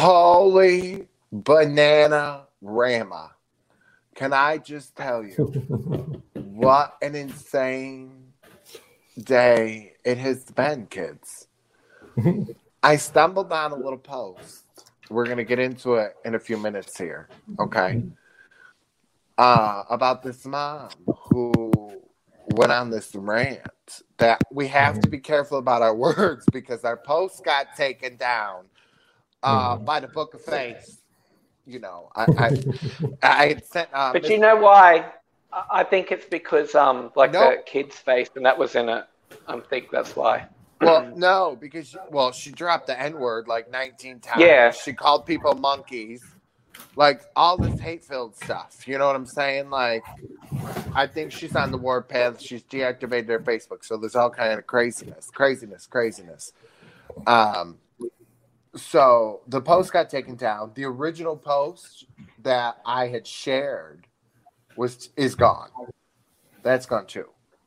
Holy banana rama. Can I just tell you what an insane day it has been, kids. I stumbled on a little post. We're going to get into it in a few minutes here, okay? About this mom who went on this rant that we have to be careful about our words because our post got taken down by the Book of Face. You know, I had sent. But you know why? I think it's because the kid's face, and that was in it. I think that's why. Well, no, because she dropped the N-word like 19 times. Yeah. She called people monkeys. Like, all this hate-filled stuff. You know what I'm saying? Like, I think she's on the warpath. She's deactivated her Facebook. So there's all kind of craziness. So the post got taken down. The original post that I had shared is gone. That's gone too.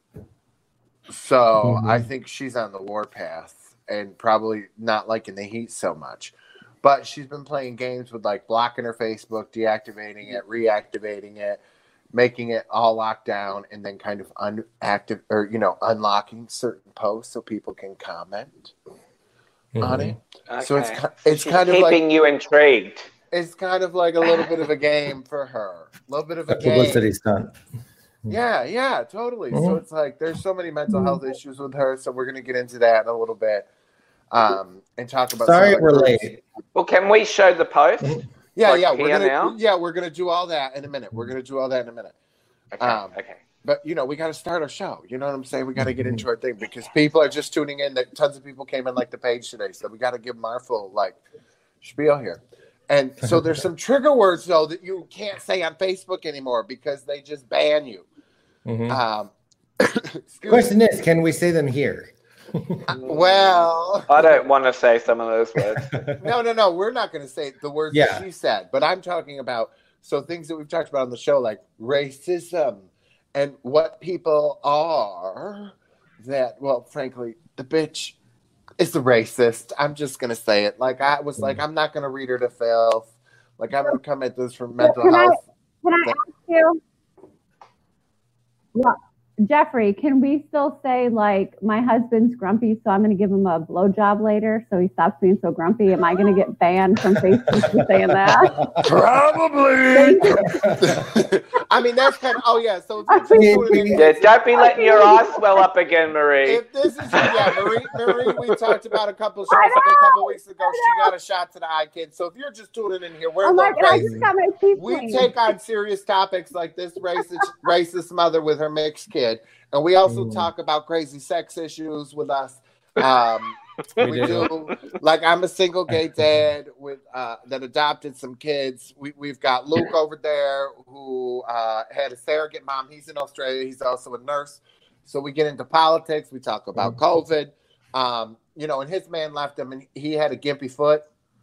So I think she's on the warpath and probably not liking the heat so much. But she's been playing games with like blocking her Facebook, deactivating it, reactivating it, making it all locked down, and then kind of unlocking certain posts so people can comment on it. Okay. So it's kind of keeping you intrigued. It's kind of like a little bit of a game for her. A little bit of a game. Publicity stunt. Yeah, totally. So it's like there's so many mental health issues with her. So we're gonna get into that in a little bit. And talk about. Sorry, we're late. Well, can we show the post? We're gonna do all that in a minute. Okay. But we got to start our show. You know what I'm saying? We got to get into our thing because people are just tuning in. That tons of people came in like the page today, so we got to give them our full spiel here. And so there's some trigger words though that you can't say on Facebook anymore because they just ban you. Question is, can we say them here? Well, I don't want to say some of those words. No. We're not going to say the words that she said, but I'm talking about things that we've talked about on the show, like racism and what people are. That, well, frankly, the bitch is a racist. I'm just going to say it. Like I was like, I'm not going to read her to filth. Like I'm going to come at this from mental health. Can I ask you? Yeah. Jeffrey, can we still say, like, my husband's grumpy, so I'm going to give him a blowjob later so he stops being so grumpy? Am I going to get banned from Facebook for saying that? Probably. I mean, that's kind of, so don't be letting your eyes swell up again, Marie. If this is, Marie, we talked about a couple of shows a couple weeks ago. She got a shot to the eye, kid. So if you're just tuning in here, we're crazy. We take on serious topics like this racist mother with her mixed kid. And we also talk about crazy sex issues with us. We do. Like I'm a single gay dad with that adopted some kids. We've got Luke over there who had a surrogate mom. He's in Australia. He's also a nurse. So we get into politics. We talk about COVID. And his man left him, and he had a gimpy foot.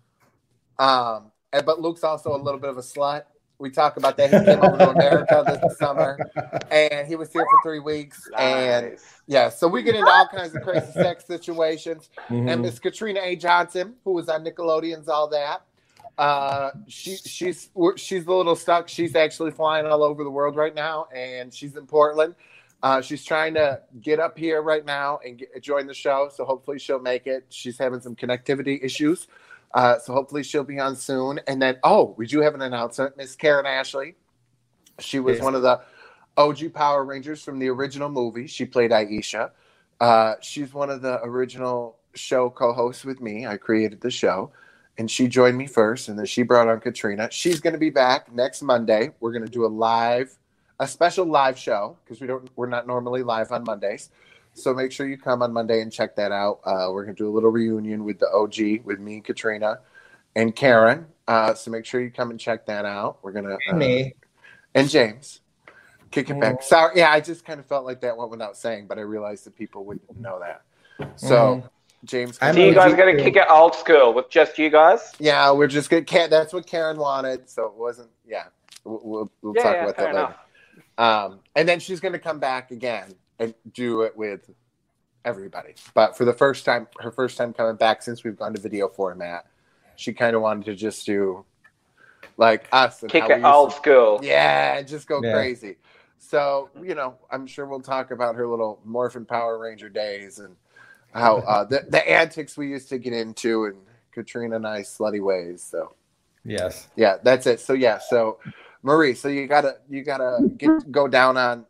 But Luke's also a little bit of a slut. We talk about that. He came over to America this summer, and he was here for 3 weeks. Nice. And so we get into all kinds of crazy sex situations. And Miss Katrina A. Johnson, who was on Nickelodeon's All That, she's a little stuck. She's actually flying all over the world right now, and she's in Portland. She's trying to get up here right now and join the show. So hopefully she'll make it. She's having some connectivity issues. So hopefully she'll be on soon. And then, we do have an announcement. Miss Karen Ashley. She was one of the OG Power Rangers from the original movie. She played Aisha. She's one of the original show co-hosts with me. I created the show. And she joined me first. And then she brought on Katrina. She's going to be back next Monday. We're going to do a special live show because we're not normally live on Mondays. So make sure you come on Monday and check that out. We're going to do a little reunion with the OG, with me, Katrina, and Karen. So make sure you come and check that out. We're going to... me. And James. Kick it back. Sorry. Yeah, I just kind of felt like that went without saying, but I realized that people wouldn't know that. So, James... So you guys going to kick it old school with just you guys? Yeah, we're just going to... That's what Karen wanted, so it wasn't... Yeah. We'll talk about that later. And then she's going to come back again and do it with everybody. But for the first time, her first time coming back since we've gone to video format. She kind of wanted to just do like us. Kick it old school. Yeah, just go crazy. So, I'm sure we'll talk about her little Morphin Power Ranger days and how the antics we used to get into and Katrina and I slutty ways. So yes. Yeah, that's it. So so Marie, so you gotta go down on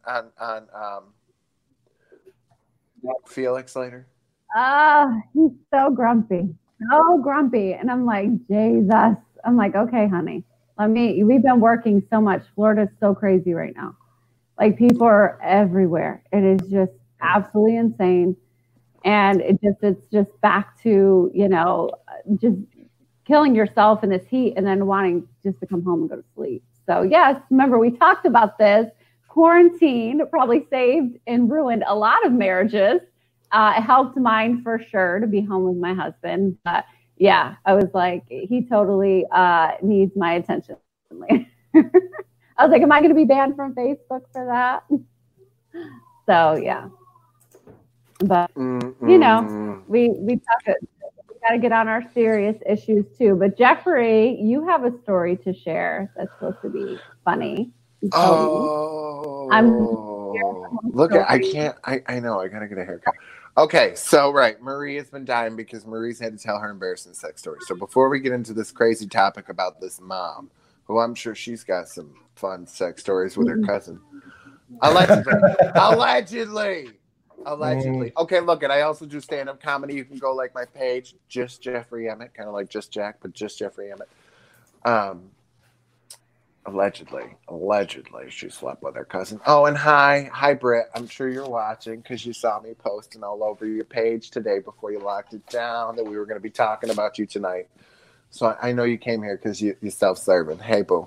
Felix later. He's so grumpy. And I'm like, Jesus. I'm like, okay, honey, we've been working so much. Florida's so crazy right now. Like, people are everywhere. It is just absolutely insane. And it's just back to, just killing yourself in this heat and then wanting just to come home and go to sleep. So yes, remember we talked about this. Quarantine probably saved and ruined a lot of marriages. It helped mine for sure to be home with my husband. But yeah, I was like, he totally needs my attention. I was like, am I going to be banned from Facebook for that? So yeah. But we talk. We got to get on our serious issues too. But Jeffrey, you have a story to share that's supposed to be funny. Oh, I know. I gotta get a haircut. Okay, so Marie has been dying because Marie's had to tell her embarrassing sex story. So before we get into this crazy topic about this mom, who I'm sure she's got some fun sex stories with her cousin, allegedly. Okay, look, and I also do stand-up comedy. You can go like my page, Just Jeffrey Emmett, kind of like Just Jack, but Just Jeffrey Emmett. Allegedly, she slept with her cousin. Oh, and hi, Britt. I'm sure you're watching because you saw me posting all over your page today before you locked it down that we were going to be talking about you tonight. So I know you came here because you're self-serving. Hey, boo.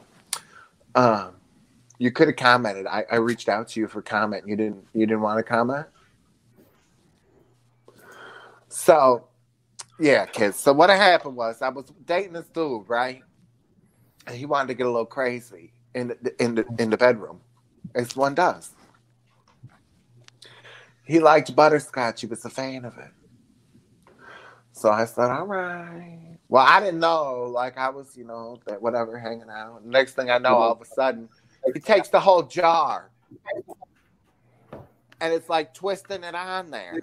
You could have commented. I reached out to you for comment. You didn't want to comment. So, yeah, kids. So what happened was I was dating this dude, right? And he wanted to get a little crazy in the bedroom, as one does. He liked butterscotch. He was a fan of it. So I said, all right. Well, I didn't know. Like, I was, that whatever, hanging out. Next thing I know, all of a sudden, he takes the whole jar. And it's like twisting it on there.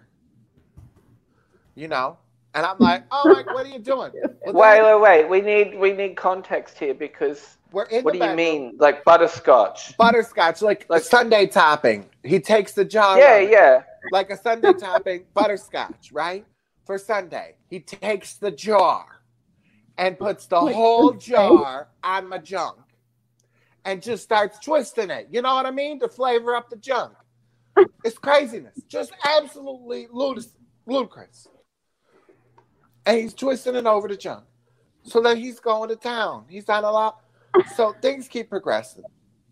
And I'm like, oh, what are you doing? Wait. We need context here because what do you mean? Like butterscotch? Butterscotch, like a sundae topping. He takes the jar. Yeah. Like a sundae topping, butterscotch, right? For sundae. He takes the jar and puts the whole jar on my junk and just starts twisting it. You know what I mean? To flavor up the junk. It's craziness. Just absolutely ludicrous. And he's twisting it over the junk. So then he's going to town. He's on a lot. So things keep progressing.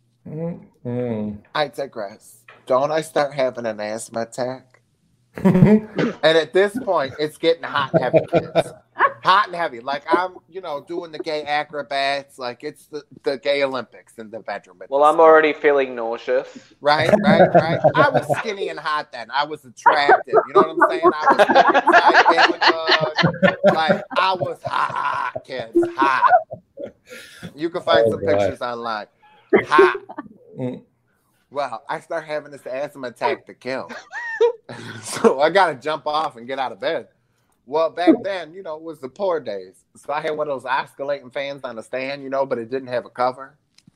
I digress. Don't I start having an asthma attack? And at this point, it's getting hot and heavy, kids. Hot and heavy. Like I'm, doing the gay acrobats. Like it's the gay Olympics in the bedroom. Well, I'm already feeling nauseous. Right. I was skinny and hot then. I was attractive. You know what I'm saying? I was like I was hot, kids. Hot. You can find some pictures online. Hot. Well, I start having this asthma attack to kill. So I got to jump off and get out of bed. Well, back then, it was the poor days. So I had one of those oscillating fans on the stand, but it didn't have a cover.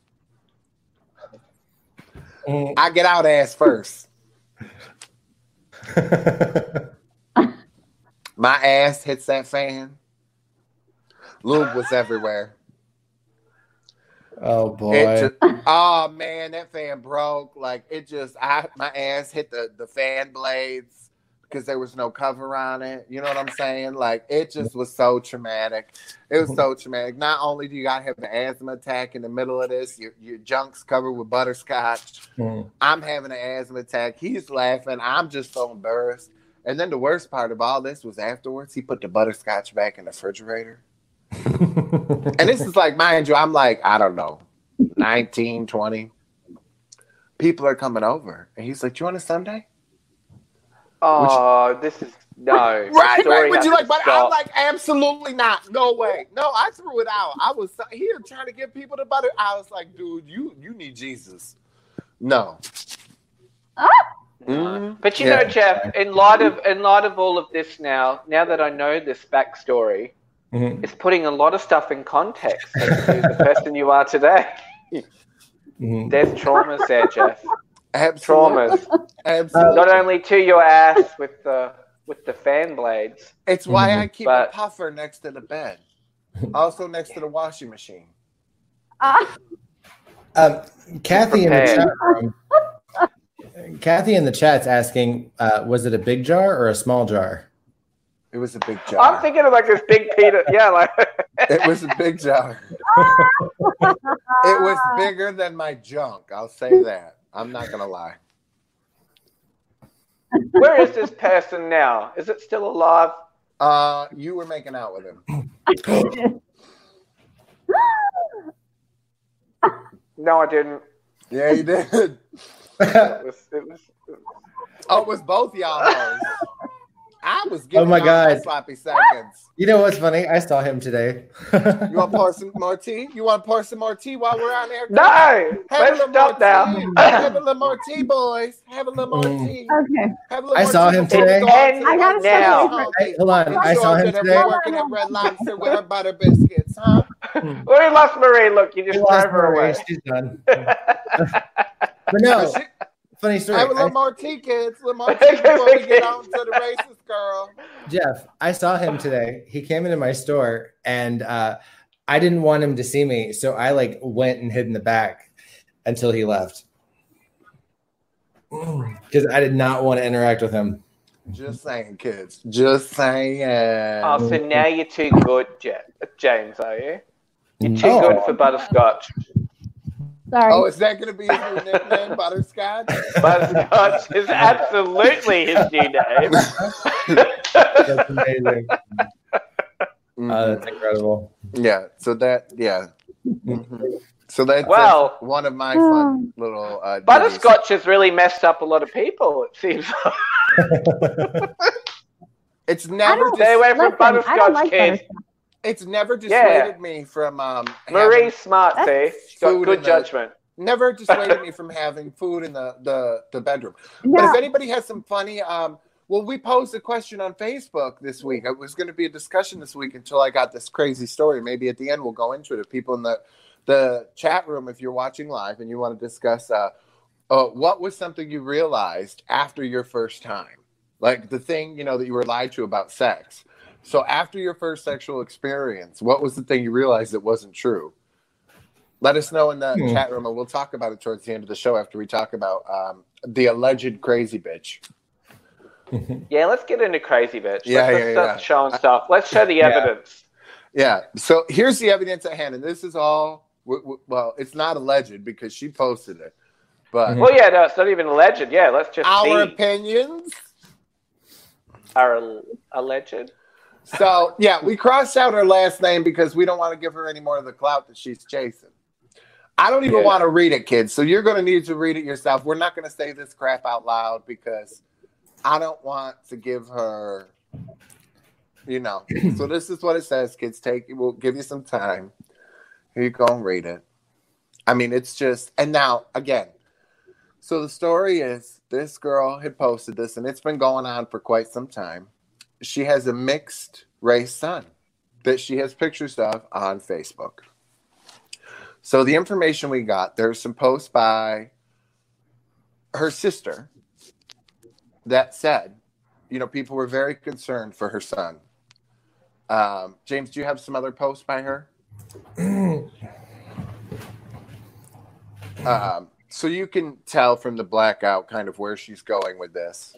I get out ass first. My ass hits that fan. Lube was everywhere. Oh boy! Oh man, that fan broke. Like my ass hit the fan blades because there was no cover on it. You know what I'm saying? Like it just was so traumatic. It was so traumatic. Not only do you gotta have an asthma attack in the middle of this, your junk's covered with butterscotch. I'm having an asthma attack. He's laughing. I'm just so embarrassed. And then the worst part of all this was afterwards, he put the butterscotch back in the refrigerator. And this is like, mind you, I'm like, I don't know, 19, 20. People are coming over. And he's like, do you want a sundae? Oh, this is No. Right. Would you like? But I'm like, absolutely not. No way. No, I threw it out. I was here trying to get people to butter. I was like, dude, you need Jesus. No. But you know, Jeff, in light of all of this now that I know this backstory, it's putting a lot of stuff in context as to the person you are today. There's traumas there, Jeff. Absolutely. Traumas. Absolutely. Not only to your ass with the fan blades. It's why I keep a puffer next to the bed. Also next to the washing machine. Kathy in the chat room. Kathy in the chat's asking, was it a big jar or a small jar? It was a big jar. I'm thinking of like this big Peter. Yeah, like it was a big jar. It was bigger than my junk. I'll say that. I'm not gonna lie. Where is this person now? Is it still alive? You were making out with him. No, I didn't. Yeah, you did. It was both y'all. I was giving my God. sloppy seconds. You know what's funny? I saw him today. You want to pour some more tea? You want to pour some more tea while we're on air? No! Let's stop now. Have a little more tea, boys. Have a little more tea. Okay. I saw him today. I got now. Hold on. I saw him today. Working at Red Lobster with her butter biscuits, huh? We lost Marie. Look, you just drove her away. She's done. But no. Funny story. Have a little more tea, kids. A little more tea before we get on to the racist girl. Jeff, I saw him today. He came into my store, and I didn't want him to see me, so I went and hid in the back until he left because I did not want to interact with him. Just saying, kids. Just saying. Oh, so now you're too good, James, are you? You're too good for butterscotch. Sorry. Oh, is that going to be his new nickname, Butterscotch? Butterscotch is absolutely his new name. That's amazing. That's incredible. Yeah. So that, yeah. So that's one of my fun little. Butterscotch has really messed up a lot of people. It seems. It's never stay away from butterscotch, kids. It's never dissuaded me from Marie's smart, see? She's got good judgment. Never dissuaded me from having food in the bedroom. No. But if anybody has some funny we posed a question on Facebook this week. It was going to be a discussion this week until I got this crazy story. Maybe at the end we'll go into it. If people in the chat room, if you're watching live and you want to discuss what was something you realized after your first time? Like the thing, that you were lied to about sex. So after your first sexual experience, what was the thing you realized that wasn't true? Let us know in the chat room, and we'll talk about it towards the end of the show after we talk about the alleged crazy bitch. Yeah, let's get into crazy bitch. Let's start showing stuff. Let's show the evidence. Yeah. So here's the evidence at hand, and this is all. It's not alleged because she posted it, but no, it's not even alleged. Yeah, let's just our opinions are alleged. So, we crossed out her last name because we don't want to give her any more of the clout that she's chasing. I don't even want to read it, kids. So you're going to need to read it yourself. We're not going to say this crap out loud because I don't want to give her, So this is what it says, kids. We'll give you some time. Here you go and read it. I mean, it's just, and now, again, so the story is this girl had posted this, and it's been going on for quite some time. She has a mixed race son that she has pictures of on Facebook. So the information we got, there's some posts by her sister that said, people were very concerned for her son. James, do you have some other posts by her? So you can tell from the blackout kind of where she's going with this.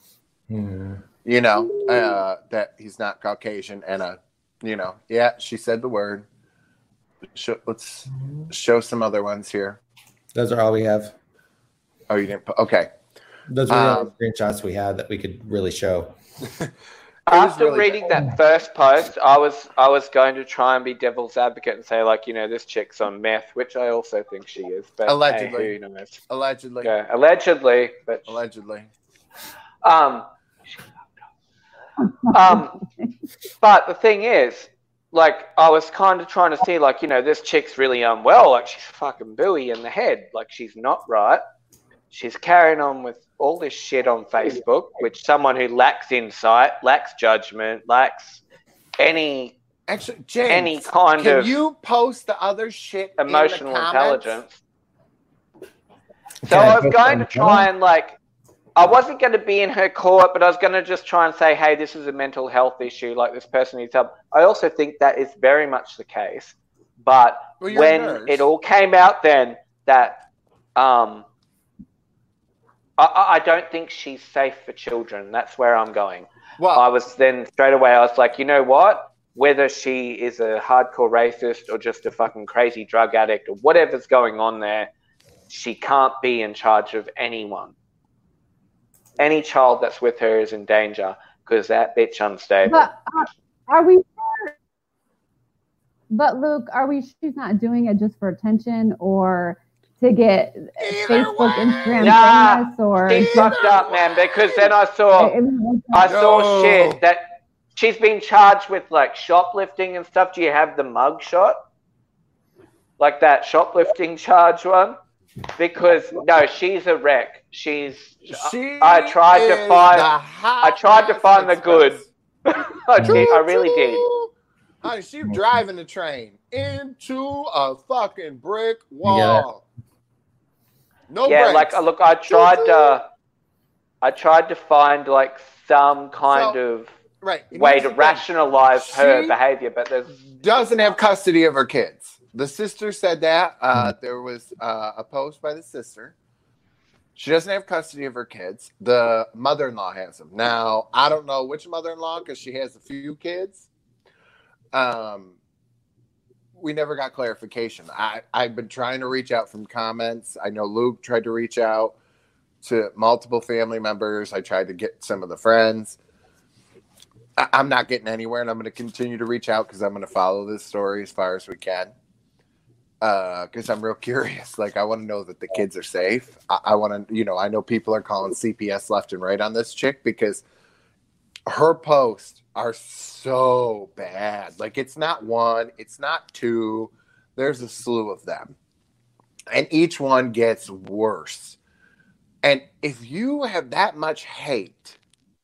That he's not Caucasian and she said the word. Let's show some other ones here. Those are all we have. Oh, you didn't? Okay. Those were all the screenshots we had that we could really show. After reading that first post, I was going to try and be devil's advocate and say, this chick's on meth, which I also think she is. But allegedly. Hey, who knows? Allegedly. Yeah, allegedly. But allegedly. But the thing is, like, I was kind of trying to see, like, this chick's really unwell. Like, she's fucking buoy in the head. Like, she's not right. She's carrying on with all this shit on Facebook, which someone who lacks insight, lacks judgment, lacks any James, kind can of you post the other shit emotional in the intelligence. So I was going to try and, like, I wasn't going to be in her court, but I was going to just try and say, hey, this is a mental health issue. Like, this person needs help. I also think that is very much the case. But when it all came out then that I don't think she's safe for children. That's where I'm going. Well, I was then straight away, I was like, you know what? Whether she is a hardcore racist or just a fucking crazy drug addict or whatever's going on there, she can't be in charge of anyone. Any child that's with her is in danger because that bitch unstable. But are we sure? But Luke, are we? She's not doing it just for attention or to get Facebook, Instagram famous, or she's fucked up, man. Because then I saw shit that she's been charged with, like, shoplifting and stuff. Do you have the mug shot? Like that shoplifting charge one? Because no, she's a wreck. I tried to find the good. I really did. Honey, she's driving the train into a fucking brick wall. No brakes. Like, look, I tried to find, like, some kind of way to rationalize her behavior, but there's doesn't have custody of her kids. The sister said that. There was a post by the sister. She doesn't have custody of her kids. The mother-in-law has them. Now, I don't know which mother-in-law because she has a few kids. We never got clarification. I've been trying to reach out from comments. I know Luke tried to reach out to multiple family members. I tried to get some of the friends. I'm not getting anywhere, and I'm going to continue to reach out because I'm going to follow this story as far as we can. Because I'm real curious. Like, I want to know that the kids are safe. I want to, I know people are calling CPS left and right on this chick because her posts are so bad. Like, it's not one, it's not two. There's a slew of them. And each one gets worse. And if you have that much hate,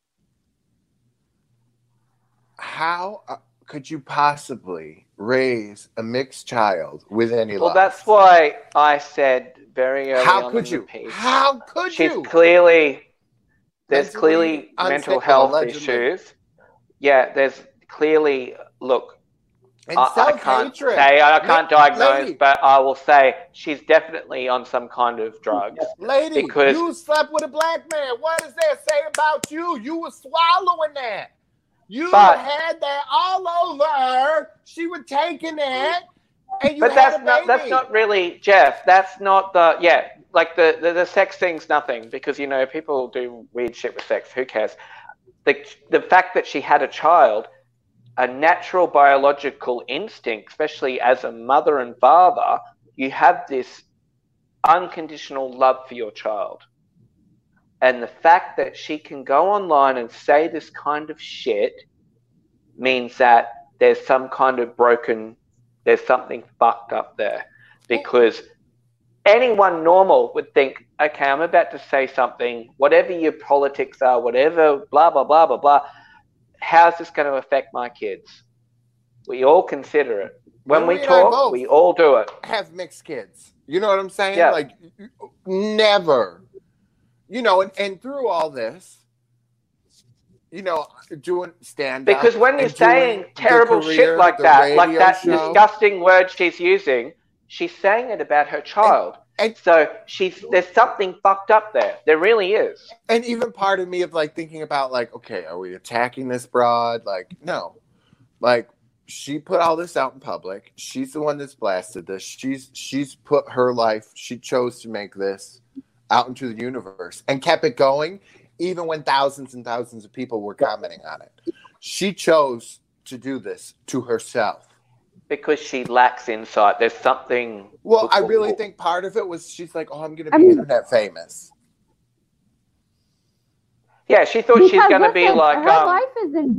how could you possibly raise a mixed child with any love? Well, that's why I said very early on in the piece. How could you? There's clearly mental health issues. Yeah, there's clearly, look, I can't diagnose, but I will say she's definitely on some kind of drugs. Lady, you slept with a black man. What does that say about you? You were swallowing that. You had that all over her. She was taking that, and you had a baby. That's not really, Jeff. That's not like the sex thing's nothing because people do weird shit with sex. Who cares? The fact that she had a child, a natural biological instinct, especially as a mother and father, you have this unconditional love for your child. And the fact that she can go online and say this kind of shit means that there's some kind of there's something fucked up there. Because anyone normal would think, okay, I'm about to say something, whatever your politics are, whatever, blah, blah, blah, blah, blah, how's this going to affect my kids? We all consider it. When we talk, we all do it. Have mixed kids. You know what I'm saying? Yeah. Like, never. And through all this, doing stand-up. Because when you're saying terrible shit like that disgusting word she's using, she's saying it about her child. And so there's something fucked up there. There really is. And even part of me of like thinking about like, okay, are we attacking this broad? Like, no. Like, she put all this out in public. She's the one that's blasted this. She's put her life, she chose to make this out into the universe and kept it going even when thousands and thousands of people were commenting on it. She chose to do this to herself. Because she lacks insight. There's something... Well, I really think part of it was she's like, oh, I'm going to be internet famous. Yeah, she thought she's going to be like... Her life is in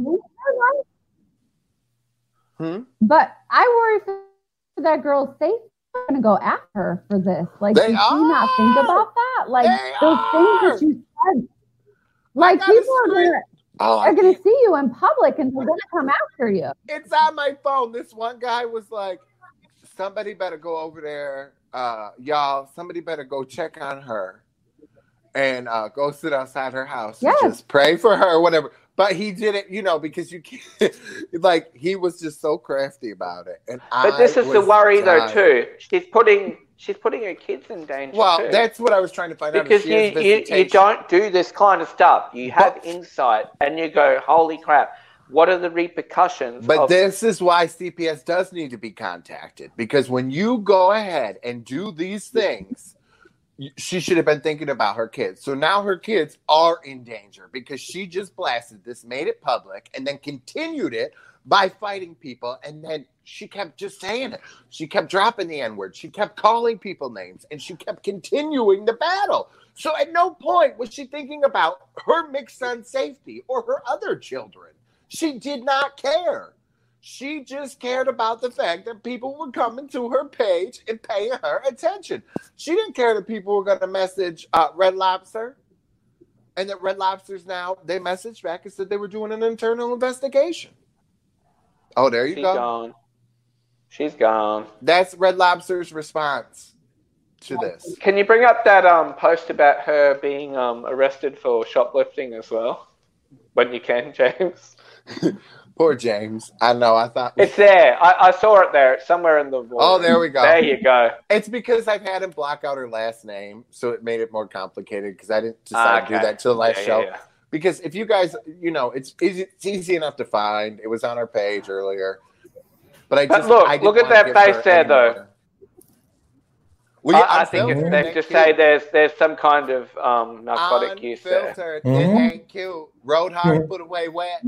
her life. But I worry for that girl's safety. I'm going to go after her for this. Like, did she not think about that? Like, those things that you said. Like, people are going to see you in public and they're going to come after you. It's on my phone. This one guy was like, somebody better go over there. Y'all, somebody better go check on her and go sit outside her house and just pray for her or whatever. But he did it, because you can't, like, he was just so crafty about it. But this is the worry, though, too. She's putting her kids in danger, too. That's what I was trying to find out. Because you don't do this kind of stuff. You have insight, and you go, holy crap, what are the repercussions? But this is why CPS does need to be contacted. Because when you go ahead and do these things, she should have been thinking about her kids. So now her kids are in danger because she just blasted this, made it public, and then continued it by fighting people. And then she kept just saying it. She kept dropping the N-word. She kept calling people names, and she kept continuing the battle. So at no point was she thinking about her mixed son's safety or her other children. She did not care. She just cared about the fact that people were coming to her page and paying her attention. She didn't care that people were going to message Red Lobster. And that Red Lobster's now, they messaged back and said they were doing an internal investigation. Oh, there you go. Gone. She's gone. That's Red Lobster's response to this. Can you bring up that post about her being arrested for shoplifting as well? When you can, James. Poor James. I know. I thought it's there. I saw it there. It's somewhere in the. Oh, there we go. There you go. It's because I've had him block out her last name, so it made it more complicated because I didn't decide to do that till the last show. Yeah. Because if you guys, it's easy enough to find. It was on our page earlier, but look at that face there, though. I think it's safe to say there's some kind of narcotic use there. Unfiltered. It ain't cute. Rode hard, put away wet.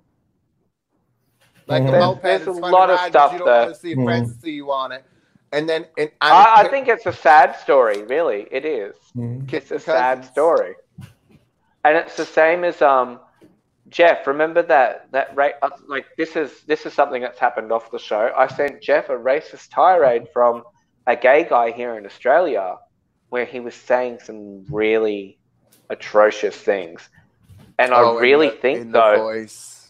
Like a moped, there's a lot of stuff you there. don't want to see friends see you on it. And then I think it's a sad story, really. It is. It's a sad story. And it's the same as Jeff. Remember that like this is something that's happened off the show. I sent Jeff a racist tirade from a gay guy here in Australia where he was saying some really atrocious things. And I really think though voice.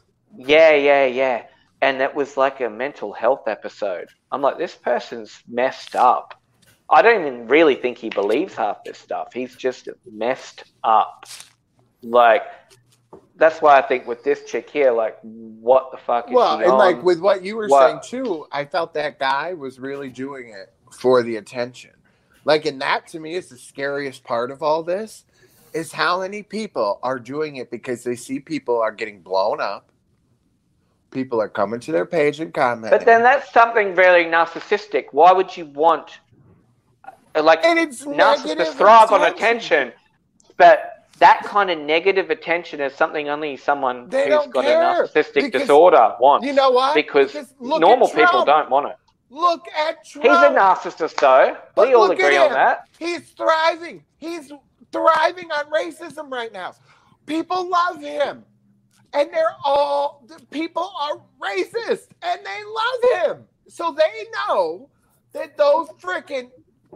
Yeah. And that was like a mental health episode. I'm like, this person's messed up. I don't even really think he believes half this stuff. He's just messed up. Like, that's why I think with this chick here, like, what the fuck is she on? Well, and like with what you were saying too, I felt that guy was really doing it for the attention. Like, and that to me is the scariest part of all this, is how many people are doing it because they see people are getting blown up. People are coming to their page and commenting. But then that's something very narcissistic. Why would you want, like, narcissists thrive on attention, but that kind of negative attention is something only someone who's got a narcissistic disorder wants. You know why? Because normal people don't want it. Look at Trump. He's a narcissist, though. We all agree on that. He's thriving. He's thriving on racism right now. People love him. And people are racist, and they love him. So they know that those freaking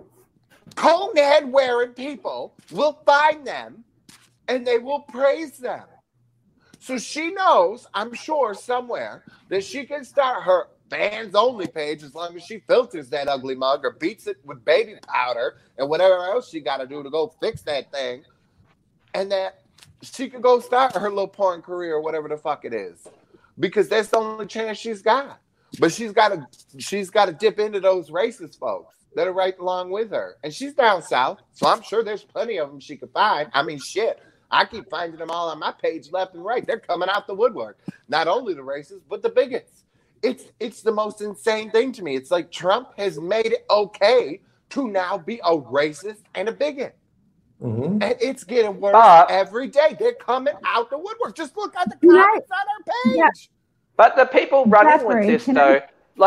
cone head wearing people will find them, and they will praise them. So she knows, I'm sure, somewhere, that she can start her fans only page as long as she filters that ugly mug or beats it with baby powder and whatever else she got to do to go fix that thing. And that she could go start her little porn career or whatever the fuck it is, because that's the only chance she's got. But she's got to dip into those racist folks that are right along with her, and she's down south, so I'm sure there's plenty of them she could find. I mean, shit, I keep finding them all on my page left and right. They're coming out the woodwork. Not only the racists, but the bigots. It's the most insane thing to me. It's like Trump has made it okay to now be a racist and a bigot. Mm-hmm. And it's getting worse every day. They're coming out the woodwork. Just look at the comments on our page. Yeah. But the people running with this, though,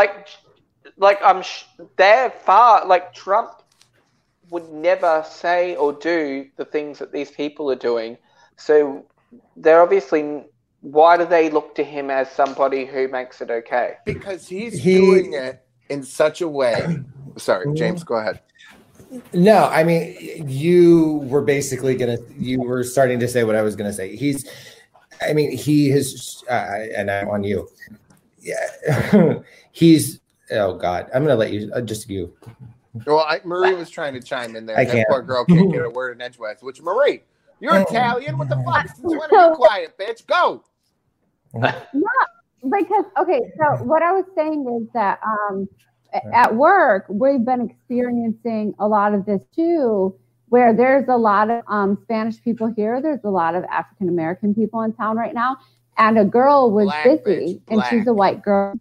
they're far. Like, Trump would never say or do the things that these people are doing. So they're obviously. Why do they look to him as somebody who makes it okay? Because he's doing it in such a way. Sorry, James, go ahead. No, I mean, you were starting to say what I was going to say. He has, and I'm on you. Yeah. Oh God, I'm going to let you, just you. Well, Marie was trying to chime in there. I can't. Poor girl can't get a word in edgewise. Which, Marie, you're Italian. What the fuck? Since when are you quiet, bitch? Go. No, because, okay, so what I was saying is that at work, we've been experiencing a lot of this too, where there's a lot of Spanish people here. There's a lot of African-American people in town right now. And a girl was busy, and she's a white girl.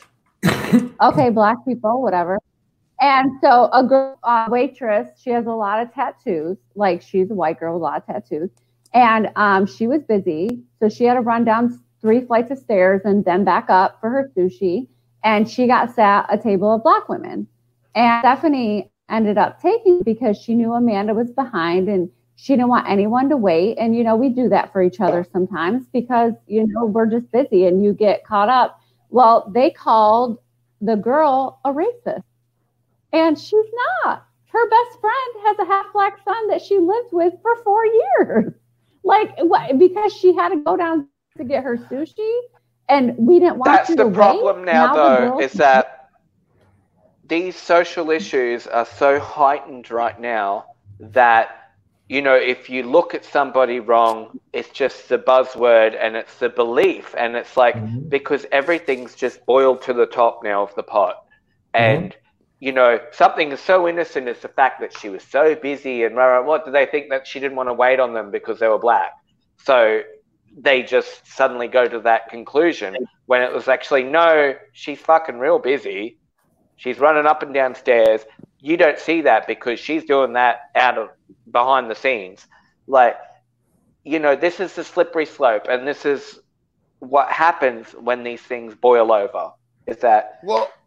Okay, black people, whatever. And so a girl, waitress, she has a lot of tattoos. Like, she's a white girl with a lot of tattoos. And she was busy, so she had to run down 3 flights of stairs and then back up for her sushi. And she got sat a table of black women. And Stephanie ended up taking because she knew Amanda was behind and she didn't want anyone to wait. And, we do that for each other sometimes because, we're just busy and you get caught up. Well, they called the girl a racist. And she's not. Her best friend has a half black son that she lived with for 4 years. Like, because she had to go down to get her sushi, and we didn't want That's you the to problem wait. now though, is that these social issues are so heightened right now that, if you look at somebody wrong, it's just the buzzword and it's the belief. And it's like, because everything's just boiled to the top now of the pot. And, something is so innocent as the fact that she was so busy and what do they think that she didn't want to wait on them because they were black? So they just suddenly go to that conclusion when it was actually, no, she's fucking real busy. She's running up and down stairs. You don't see that because she's doing that behind the scenes. Like, this is the slippery slope, and this is what happens when these things boil over, is that,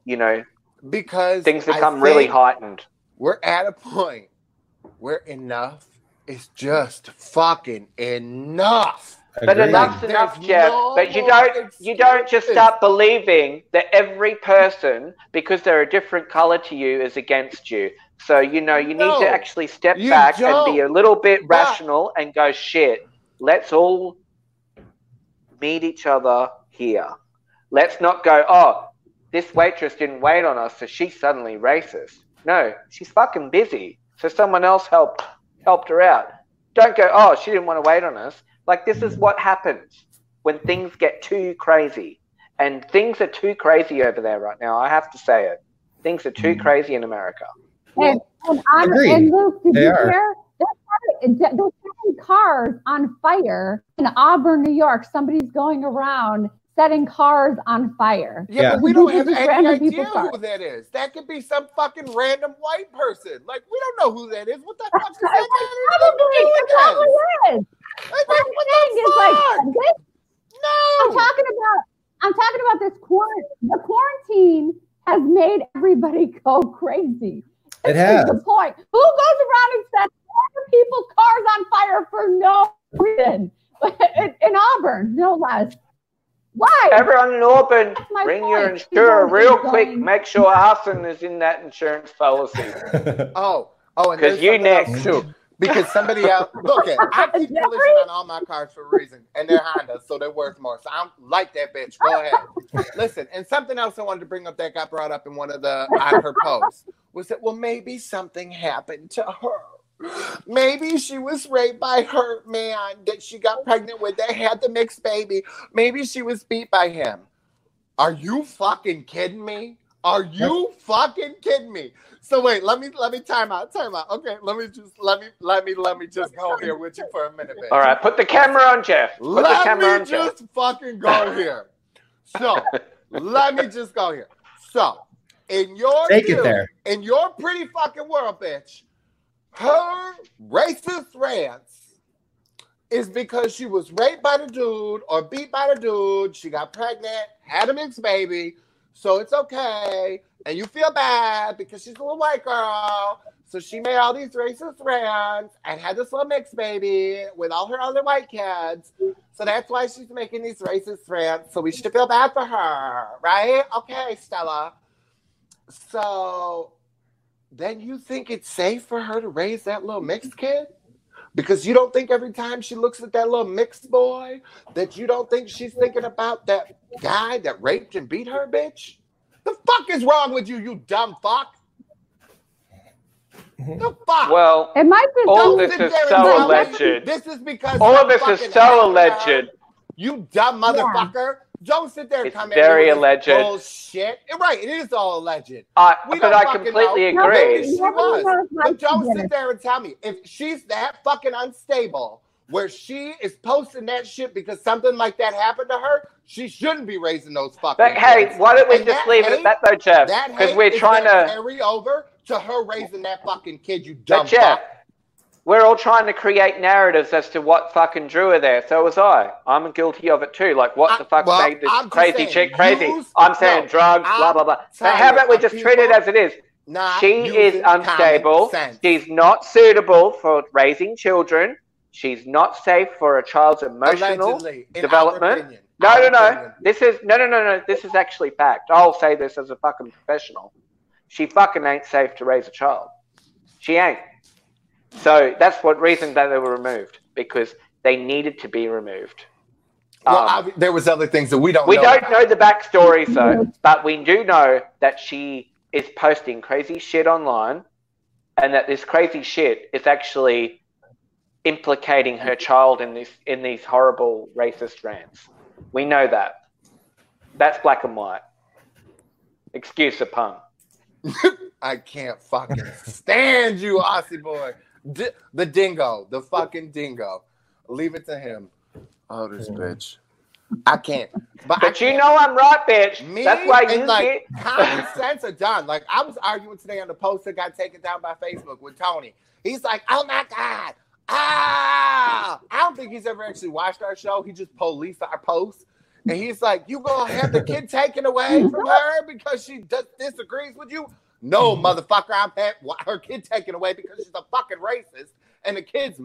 because things become really heightened. We're at a point where enough is just fucking enough. But enough's enough, Jeff. But you don't just start believing that every person, because they're a different color to you, is against you. So you need to actually step back and be a little bit rational and go, shit, let's all meet each other here. Let's not go, oh, this waitress didn't wait on us, so she's suddenly racist. No, she's fucking busy. So someone else helped her out. Don't go, oh, she didn't want to wait on us. Like, this is what happens when things get too crazy. And things are too crazy over there right now. I have to say it. Things are too crazy in America. And Luke, did you hear? They're setting cars on fire in Auburn, New York. Somebody's going around setting cars on fire. Yeah, but we don't have any idea who that is. That could be some fucking random white person. Like, we don't know who that is. What the fuck is that? Probably is. I'm talking about this quarantine. The quarantine has made everybody go crazy. It has. The point. Who goes around and sets other people's cars on fire for no reason? In Auburn, no less. Why? Everyone in Auburn, bring your insurer real quick. Make sure arson is in that insurance policy. And because you next too. Because somebody else, look at, I keep collision on all my cars for a reason, and they're Honda, so they're worth more. So I'm like that bitch. Go ahead. Listen, and something else I wanted to bring up that got brought up in one of on her posts was that, well, maybe something happened to her. Maybe she was raped by her man that she got pregnant with that had the mixed baby. Maybe she was beat by him. Are you fucking kidding me? Are you fucking kidding me? So wait, let me time out. Okay, let me just go here with you for a minute, bitch. All right, put the camera on, Jeff. Let me just fucking go here. So let me just go here. So in your in your pretty fucking world, bitch, her racist rants is because she was raped by the dude or beat by the dude. She got pregnant, had a mixed baby. So it's okay. And you feel bad because she's a little white girl. So she made all these racist rants and had this little mixed baby with all her other white kids. So that's why she's making these racist rants. So we should feel bad for her, right? Okay, Stella. So then you think it's safe for her to raise that little mixed kid? Because you don't think every time she looks at that little mixed boy that you don't think she's thinking about that guy that raped and beat her, bitch? The fuck is wrong with you, you dumb fuck? The fuck? Well, it might be all this is so alleged. This is because all of this is so alleged. You dumb motherfucker. Yeah. Don't sit there and come in very alleged. Bullshit. Right, it is all alleged. But I completely agree. She was. But don't sit there and tell me. If she's that fucking unstable where she is posting that shit because something like that happened to her, she shouldn't be raising those fucking But hey, why don't we just leave it at that though, Jeff? Because we're trying to carry over to her raising that fucking kid, you dumb but Jeff, fuck. We're all trying to create narratives as to what fucking drew her there. So was I. I'm guilty of it too. Like, what the fuck made this crazy chick crazy? I'm saying drugs, blah, blah, blah. So how about we just treat it as it is? She is unstable. She's not suitable for raising children. She's not safe for a child's emotional development. No. This is actually fact. I'll say this as a fucking professional. She fucking ain't safe to raise a child. She ain't. So that's what reason that they were removed, because they needed to be removed. Well, there was other things that we don't know. We don't know the backstory, so, but we do know that she is posting crazy shit online, and that this crazy shit is actually implicating her child in these horrible racist rants. We know that. That's black and white. Excuse the pun. I can't fucking stand you, Aussie boy. The dingo, the fucking dingo. Leave it to him. Oh, this bitch. I can't. But you know I'm right, bitch. That's why you get common sense are done. Like, I was arguing today on the post that got taken down by Facebook with Tony. He's like, oh my God. I don't think he's ever actually watched our show. He just policed our posts. And he's like, you gonna have the kid taken away from her because she disagrees with you? No, motherfucker, I'm had her kid taken away because she's a fucking racist, and the kid's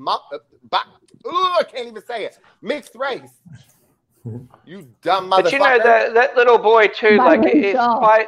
I can't even say it. Mixed race. You dumb motherfucker. But you know that little boy too, like it's quite.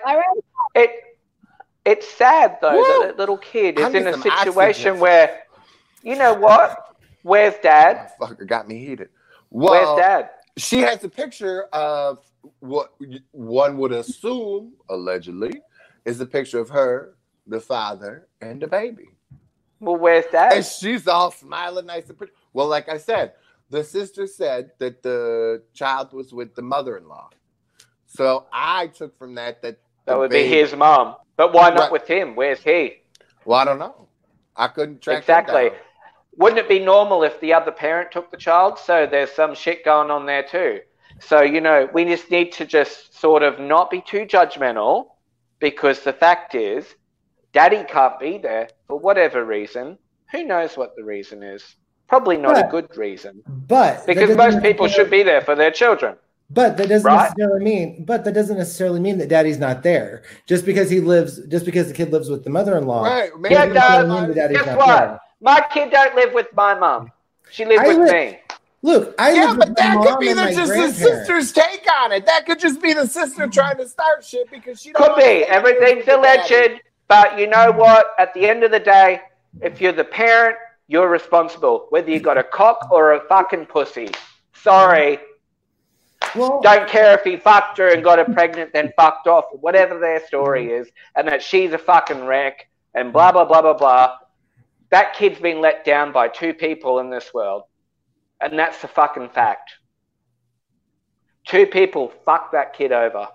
It's sad though that that little kid is in a situation where, you know what? Where's Dad? Motherfucker got me heated. Well, where's Dad? She has a picture of what one would assume, allegedly, is a picture of her, the father, and the baby. Well, where's Dad? And she's all smiling, nice and pretty. Well, like I said, the sister said that the child was with the mother-in-law. So I took from that would be his mom. But why not with him? Where's he? Well, I don't know. I couldn't track exactly. That down. Wouldn't it be normal if the other parent took the child? So there's some shit going on there too. So, you know, we just need to just sort of not be too judgmental, because the fact is, Daddy can't be there for whatever reason. Who knows what the reason is? Probably not a good reason. But because most people should be there for their children. But that doesn't necessarily mean that Daddy's not there. Just because the kid lives with the mother-in-law. Right. Yeah, guess what? My kid don't live with my mom. She lives with me. Look, but that could be just the sister's take on it. That could just be the sister trying to start shit because she don't. Could be. Everything's alleged, but you know what? At the end of the day, if you're the parent, you're responsible. Whether you got a cock or a fucking pussy. Sorry. Well, don't care if he fucked her and got her pregnant, then fucked off, whatever their story is, and that she's a fucking wreck, and blah, blah, blah, blah, blah. That kid's been let down by two people in this world. And that's the fucking fact. Two people fucked that kid over.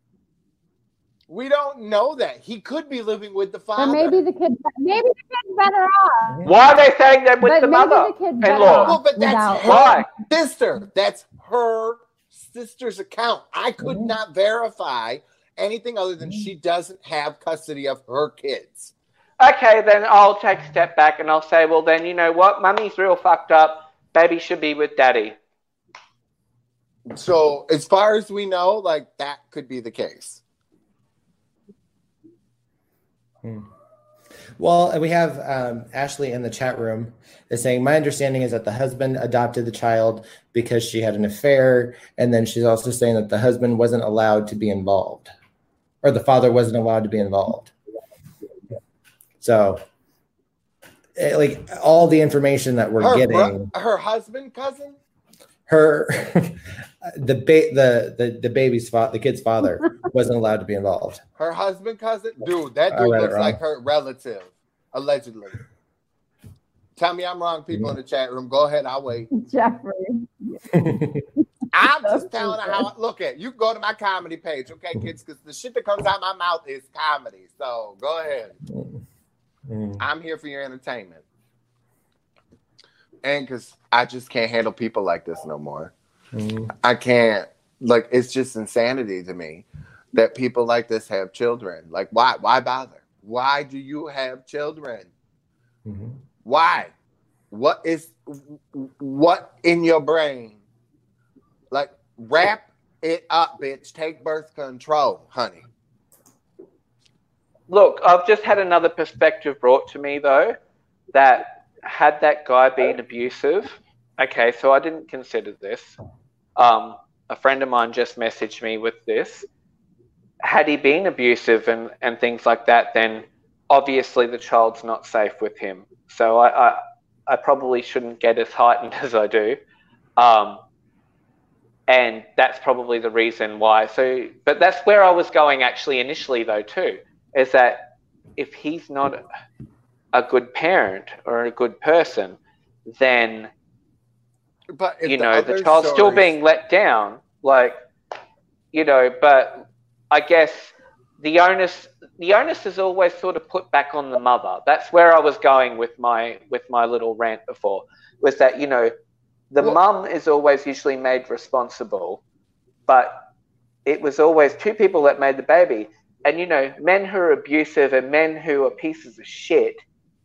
We don't know that. He could be living with the father. But maybe the kid's better off. Why are they saying that with the mother-in-law? Well, but that's her sister. That's her sister's account. I could not verify anything other than she doesn't have custody of her kids. Okay, then I'll take a step back and I'll say, well, then you know what? Mummy's real fucked up. Baby should be with Daddy. So as far as we know, like, that could be the case. Well, we have Ashley in the chat room is saying, my understanding is that the husband adopted the child because she had an affair. And then she's also saying that the husband wasn't allowed to be involved, or the father wasn't allowed to be involved. So like all the information that we're getting. Her husband, cousin? Her, the baby's father, the kid's father wasn't allowed to be involved. Her husband, cousin? Dude, that dude looks like her relative, allegedly. Tell me I'm wrong, people in the chat room. Go ahead, I'll wait. Jeffrey. I'm just telling her how I look at. You can go to my comedy page, okay, kids? Because the shit that comes out my mouth is comedy. So go ahead. I'm here for your entertainment. And because I just can't handle people like this no more. I can't. Like, it's just insanity to me that people like this have children. Like, why? Why bother? Why do you have children? Why? What in your brain? Like, wrap it up, bitch. Take birth control, honey. Look, I've just had another perspective brought to me, though, that had that guy been abusive, okay, so I didn't consider this. A friend of mine just messaged me with this. Had he been abusive and things like that, then obviously the child's not safe with him. So I probably shouldn't get as heightened as I do. And that's probably the reason why. So, but that's where I was going actually initially, though, too, is that if he's not a good parent or a good person, then, but you know, the child's still being let down. Like, you know, but I guess the onus is always sort of put back on the mother. That's where I was going with my little rant before, was that, you know, the mum is always usually made responsible, but it was always two people that made the baby. And, you know, men who are abusive and men who are pieces of shit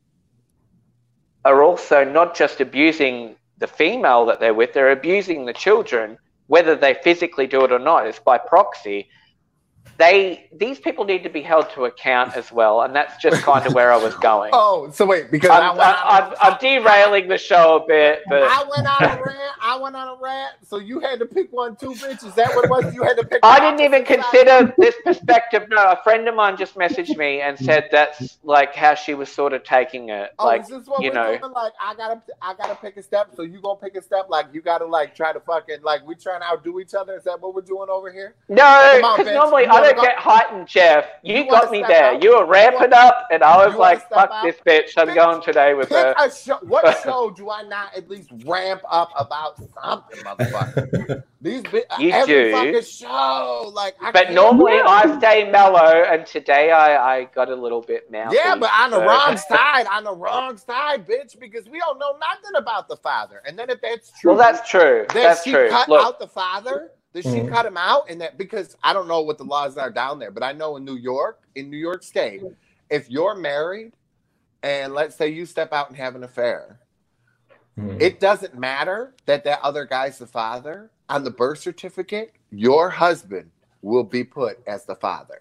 are also not just abusing the female that they're with, they're abusing the children, whether they physically do it or not. It's by proxy. These people need to be held to account as well, and that's just kind of where I was going. Oh, so wait, because I'm derailing the show a bit, but I went on a rant. So you had to pick one too, bitch. Is that what it was? You had to pick. I didn't even consider this perspective. No, a friend of mine just messaged me and said that's like how she was sort of taking it. Oh, like, is this what you know, doing? Like I gotta pick a step. So you gonna pick a step? Like you gotta like try to fucking like we trying to outdo each other? Is that what we're doing over here? No, because normally I don't get heightened, Jeff. You got me there. Out? You were ramping up, and I was like, "Fuck this bitch! I'm going today with her." What show do I not at least ramp up about something, motherfucker? Every fucking show, like. But normally I stay mellow, and today I got a little bit mouthy. Yeah, but on the wrong side, bitch, because we don't know nothing about the father. And then if that's true, well, that's true. That's true. Cut out the father. Did she cut him out? And that because I don't know what the laws are down there, but I know in New York State, if you're married and let's say you step out and have an affair, it doesn't matter that other guy's the father. On the birth certificate, your husband will be put as the father.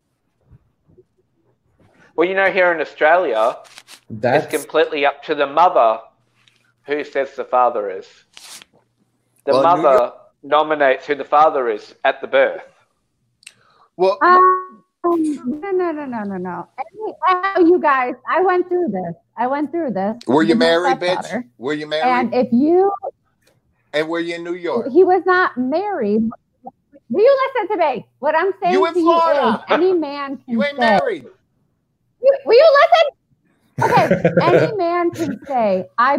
Well, you know, here in Australia, it's completely up to the mother who says the father is. The mother nominates who the father is at the birth. Well, no. You guys, I went through this. Were you married, bitch? Were you married? And were you in New York? He was not married. Will you listen to me? What I'm saying you in Florida. Is any man can you ain't married. Will you listen? Okay, any man can say, I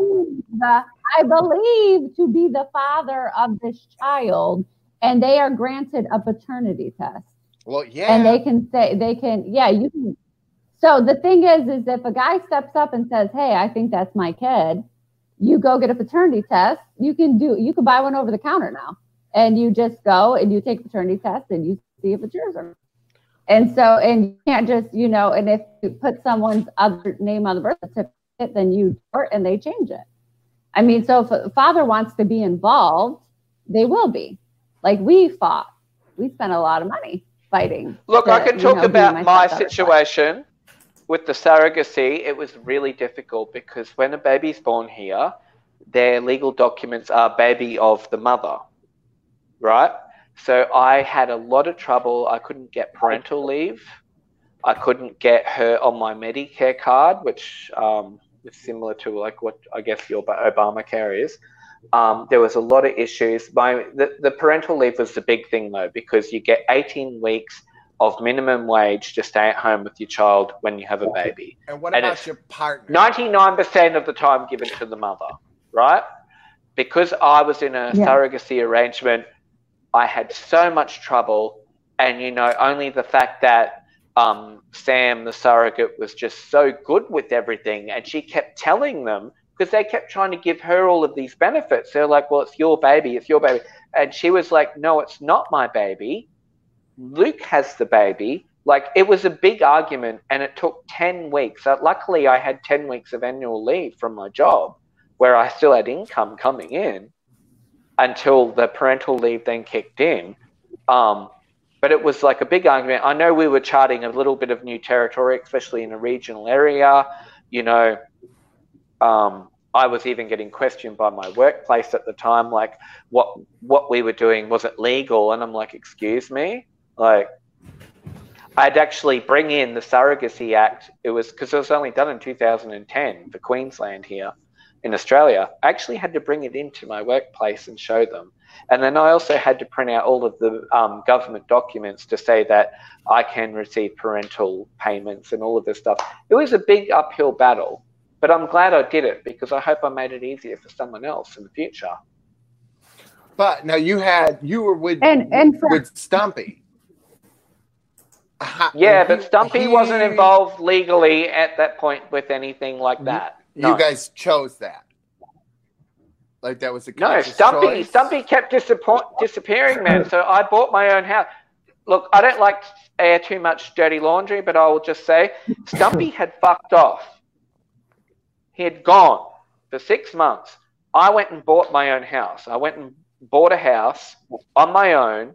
believe to be the father of this child, and they are granted a paternity test. Well, yeah. And you can. So the thing is if a guy steps up and says, hey, I think that's my kid, you go get a paternity test. You can buy one over the counter now. And you just go and you take a paternity test and you see if it's yours or not. And you can't just, and if you put someone's other name on the birth certificate, then and they change it. I mean, so if a father wants to be involved, they will be. Like we fought. We spent a lot of money fighting. Look, I can talk about my situation. with the surrogacy, it was really difficult because when a baby's born here, their legal documents are baby of the mother, right? So I had a lot of trouble. I couldn't get parental leave. I couldn't get her on my Medicare card, which is similar to like what I guess your Obamacare is. There was a lot of issues. The parental leave was the big thing though, because you get 18 weeks of minimum wage to stay at home with your child when you have a baby. And what about your partner? 99% of the time given to the mother, right? Because I was in a surrogacy arrangement, I had so much trouble. And, you know, only the fact that Sam, the surrogate, was just so good with everything. And she kept telling them, because they kept trying to give her all of these benefits. They're like, well, it's your baby, it's your baby. And she was like, no, it's not my baby. Luke has the baby. Like, it was a big argument, and it took 10 weeks. Luckily, I had 10 weeks of annual leave from my job where I still had income coming in until the parental leave then kicked in. But it was like a big argument. I know we were charting a little bit of new territory, especially in a regional area. You know, I was even getting questioned by my workplace at the time, like what we were doing wasn't legal. And I'm like, excuse me? Like, I'd actually bring in the Surrogacy Act. It was because it was only done in 2010 for Queensland here in Australia. I actually had to bring it into my workplace and show them. And then I also had to print out all of the government documents to say that I can receive parental payments and all of this stuff. It was a big uphill battle, but I'm glad I did it because I hope I made it easier for someone else in the future. But now you were with Stumpy. Yeah, but Stumpy wasn't involved legally at that point with anything like that. You guys chose that. Like that was a Stumpy kept disappearing, man. So I bought my own house. Look, I don't like to air too much dirty laundry, but I will just say Stumpy had fucked off. He had gone for 6 months. I went and bought my own house. I went and bought a house on my own.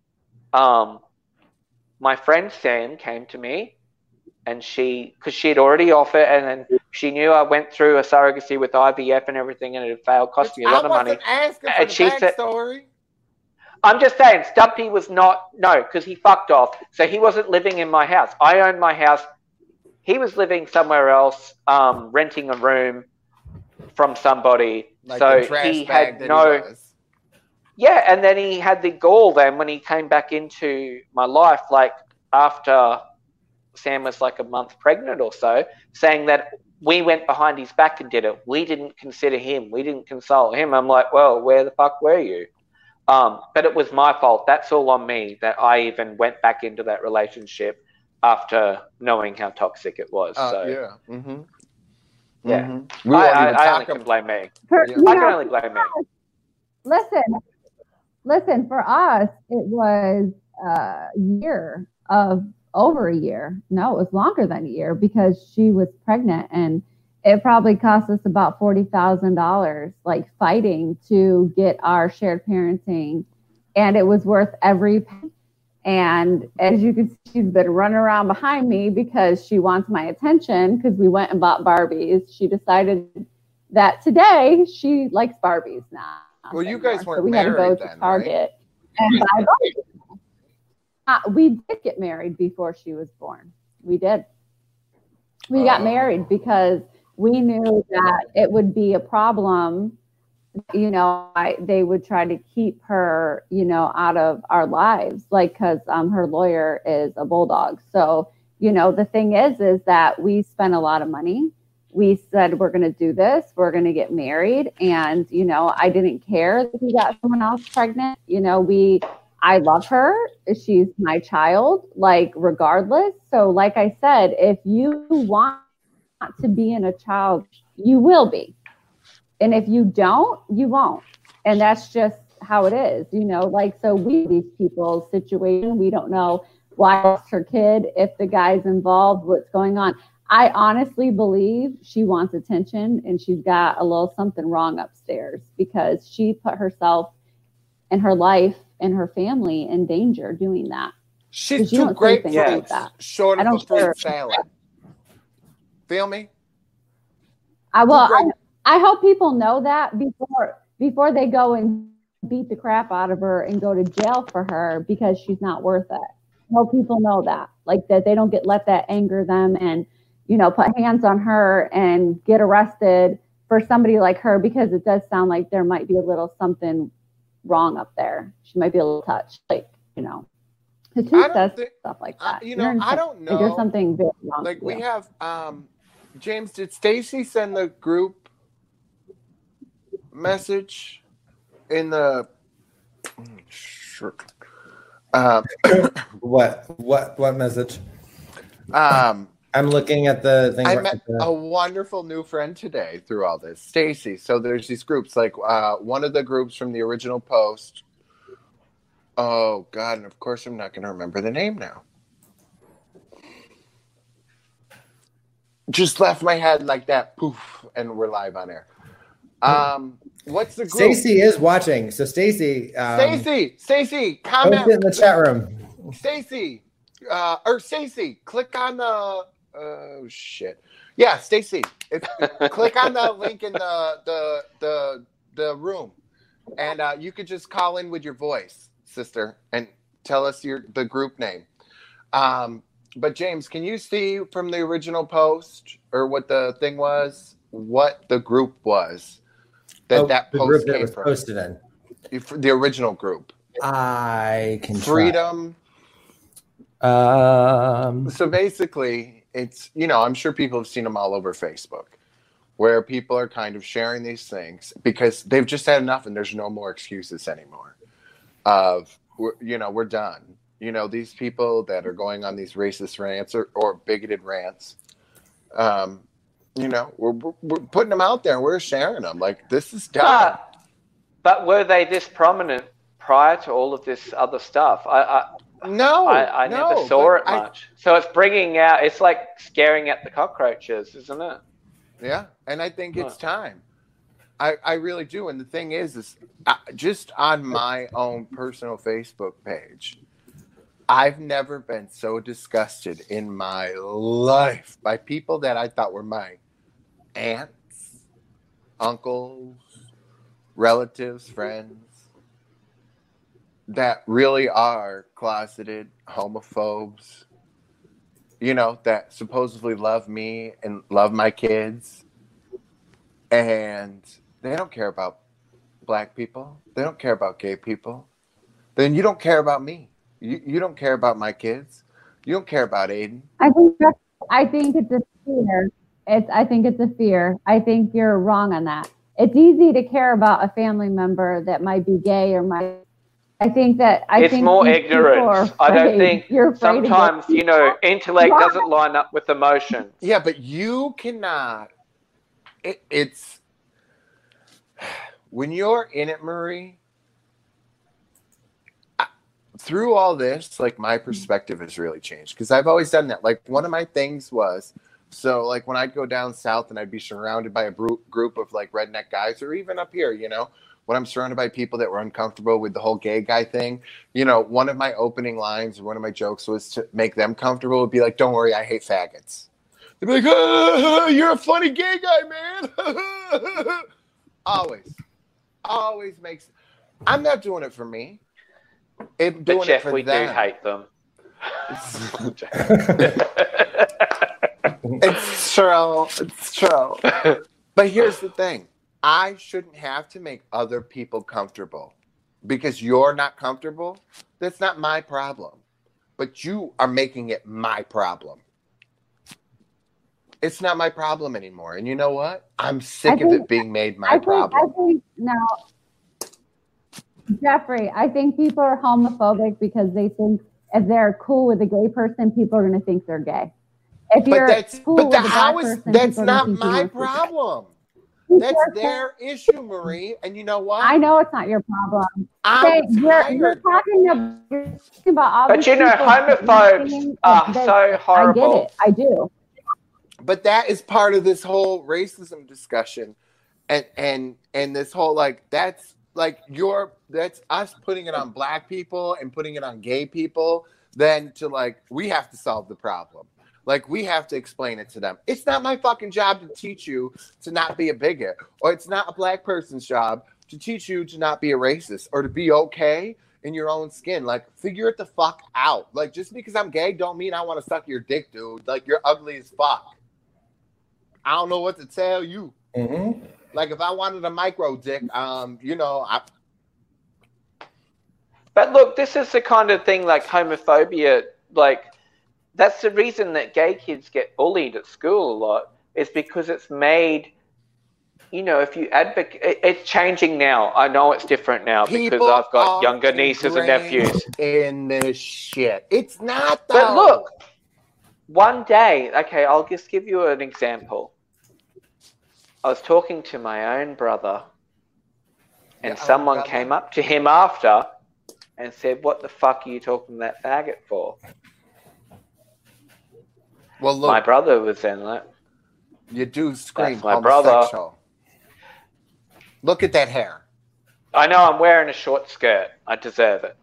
My friend Sam came to me, and because she had already offered, and then she knew I went through a surrogacy with IVF and everything, and it had failed, cost me a lot of money. And she said, I'm just saying, Stumpy was because he fucked off, so he wasn't living in my house. I owned my house. He was living somewhere else, renting a room from somebody. Like so he had Yeah, and then he had the gall then when he came back into my life, like after Sam was like a month pregnant or so, saying that we went behind his back and did it. We didn't consider him. We didn't consult him. I'm like, well, where the fuck were you? But it was my fault. That's all on me that I even went back into that relationship after knowing how toxic it was. Yeah. Mm-hmm. Mm-hmm. I only can blame me. I can only blame me. Listen, for us, it was over a year. No, it was longer than a year because she was pregnant, and it probably cost us about $40,000, like fighting to get our shared parenting, and it was worth every penny. And as you can see, she's been running around behind me because she wants my attention because we went and bought Barbies. She decided that today she likes Barbies now. Well, you guys weren't so we married had to go to Target and buy Barbies. We did get married before she was born. We did. We got married because we knew that it would be a problem. You know, they would try to keep her, you know, out of our lives, like, because her lawyer is a bulldog. So, you know, the thing is that we spent a lot of money. We said, we're going to do this. We're going to get married. And, you know, I didn't care that we got someone else pregnant. You know, I love her. She's my child, like, regardless. So, like I said, if you want to be in a child, you will be. And if you don't, you won't. And that's just how it is, you know, like, so these people's situation, we don't know why it's her kid, if the guy's involved, what's going on. I honestly believe she wants attention and she's got a little something wrong upstairs because she put herself and her life and her family in danger doing that. She's too great for that. Short of a fruit salad. Feel me? I hope people know that before they go and beat the crap out of her and go to jail for her because she's not worth it. I hope people know that, like that they don't let that anger them and, put hands on her and get arrested for somebody like her, because it does sound like there might be a little something wrong up there. She might be a little touched, like, the two says stuff like that. I don't know. Like there's something very wrong. Like we have, James, did Stacy send the group message in the sure. What message? I'm looking at the thing. I met a wonderful new friend today through all this, Stacy. So there's these groups, like one of the groups from the original post. Oh God! And of course, I'm not going to remember the name now. Just left my head like that, poof, and we're live on air. What's the group? Stacy is watching. So Stacy, comment post it in the chat room. Stacy, click on the. Oh shit! Yeah, Stacy, click on the link in the room, and you could just call in with your voice, sister, and tell us the group name. But James, can you see from the original post or what the thing was, what the group was that the post group came that was from? Posted in the original group. I can Freedom. So basically, it's I'm sure people have seen them all over Facebook, where people are kind of sharing these things because they've just had enough and there's no more excuses anymore. We're done. These people that are going on these racist rants or bigoted rants, we're putting them out there and we're sharing them. Like, this is done. But were they this prominent prior to all of this other stuff? I never saw it much. So it's bringing out, it's like scaring at the cockroaches, isn't it? Yeah, and I think it's time. I really do. And the thing is just on my own personal Facebook page, I've never been so disgusted in my life by people that I thought were my aunts, uncles, relatives, friends, that really are closeted homophobes, that supposedly love me and love my kids. And they don't care about black people. They don't care about gay people. Then you don't care about me. You don't care about my kids. You don't care about Aiden. I think it's a fear. I think it's a fear. I think you're wrong on that. It's easy to care about a family member that might be gay or might. It's more ignorance. I don't think sometimes, intellect doesn't line up with emotion. Yeah, but you cannot. It's when you're in it, Marie. Through all this, like, my perspective has really changed because I've always done that. Like, one of my things was, so like when I'd go down south and I'd be surrounded by a group of like redneck guys, or even up here, when I'm surrounded by people that were uncomfortable with the whole gay guy thing, one of my opening lines or one of my jokes was to make them comfortable, would be like, "Don't worry, I hate faggots." They'd be like, "You're a funny gay guy, man." Always makes. I'm not doing it for me. I'm doing but Jeff, it for we them. do hate them. It's true. But here's the thing. I shouldn't have to make other people comfortable. Because you're not comfortable, that's not my problem. But you are making it my problem. It's not my problem anymore. And you know what? I'm sick of it being made my problem. I think now, Jeffrey, I think people are homophobic because they think if they're cool with a gay person, people are going to think they're gay. If you're cool with a black person, that's not my problem. That's their issue, Marie. And you know what? I know it's not your problem. You're talking about all but homophobes are so horrible. I get it. I do. But that is part of this whole racism discussion, and this whole that's us putting it on black people and putting it on gay people. Then to we have to solve the problem. Like, we have to explain it to them. It's not my fucking job to teach you to not be a bigot, or it's not a black person's job to teach you to not be a racist or to be okay in your own skin. Like, figure it the fuck out. Like, just because I'm gay don't mean I want to suck your dick, dude. Like, you're ugly as fuck. I don't know what to tell you. Mm-hmm. Like, if I wanted a micro dick, you know, But look, this is the kind of thing like homophobia, like, that's the reason that gay kids get bullied at school a lot, is because it's made, you know, if you advocate, it's changing now. I know it's different now because I've got younger nieces and nephews. In this shit. It's not, though. But look, one day, okay, I'll just give you an example. I was talking to my own brother, and someone came up to him after and said, "What the fuck are you talking to that faggot for?" Well, look, my brother was in that. You do scream That's my homosexual. brother. Look at that hair. I know I'm wearing a short skirt. I deserve it.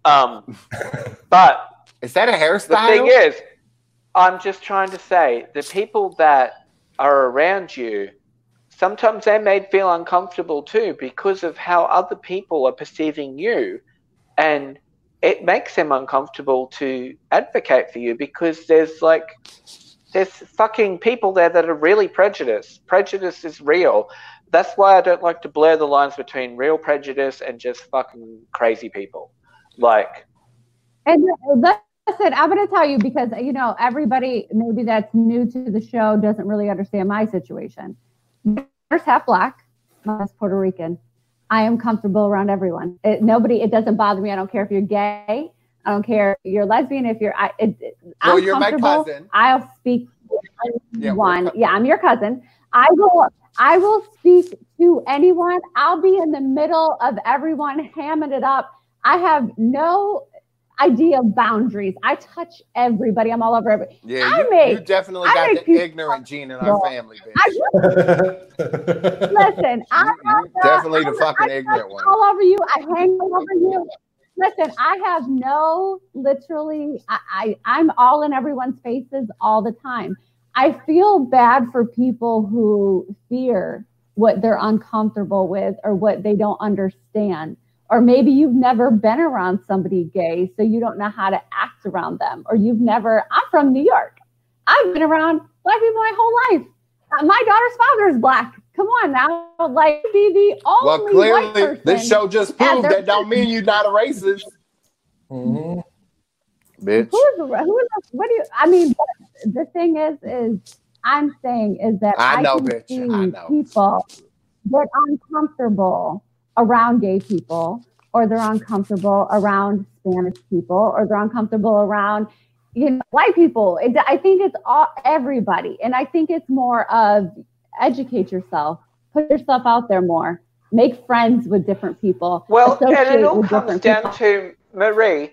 But is that a hairstyle? The thing is, I'm just trying to say, the people that are around you, sometimes they're made feel uncomfortable too because of how other people are perceiving you. And it makes them uncomfortable to advocate for you because there's fucking people there that are really prejudiced. Prejudice is real. That's why I don't like to blur the lines between real prejudice and just fucking crazy people. Like, and listen, I'm going to tell you because, you know, everybody maybe that's new to the show doesn't really understand my situation. My daughter's half black. Mom's Puerto Rican. I am comfortable around everyone. It doesn't bother me. I don't care if you're gay. I don't care if you're lesbian. If you're, you're my cousin. I'll speak to anyone. Yeah, I'm your cousin. I will speak to anyone. I'll be in the middle of everyone, hamming it up. I have no idea of boundaries. I touch everybody. I'm all over everybody. Yeah, you definitely got the ignorant gene in our family, bitch. Listen, I'm definitely the fucking ignorant one. All over you. I hang all over you. Listen, I have I'm all in everyone's faces all the time. I feel bad for people who fear what they're uncomfortable with or what they don't understand. Or maybe you've never been around somebody gay, so you don't know how to act around them. Or I'm from New York. I've been around black people my whole life. My daughter's father is black. Come on now. Like, be the only well, clearly, white person this show just proved that don't mean you're not a racist. Mm-hmm. Bitch. The thing is I'm saying is that I know people get uncomfortable around gay people, or they're uncomfortable around Spanish people, or they're uncomfortable around, white people. I think it's everybody. And I think it's more of educate yourself, put yourself out there more, make friends with different people. Well, and it all comes down to, Marie,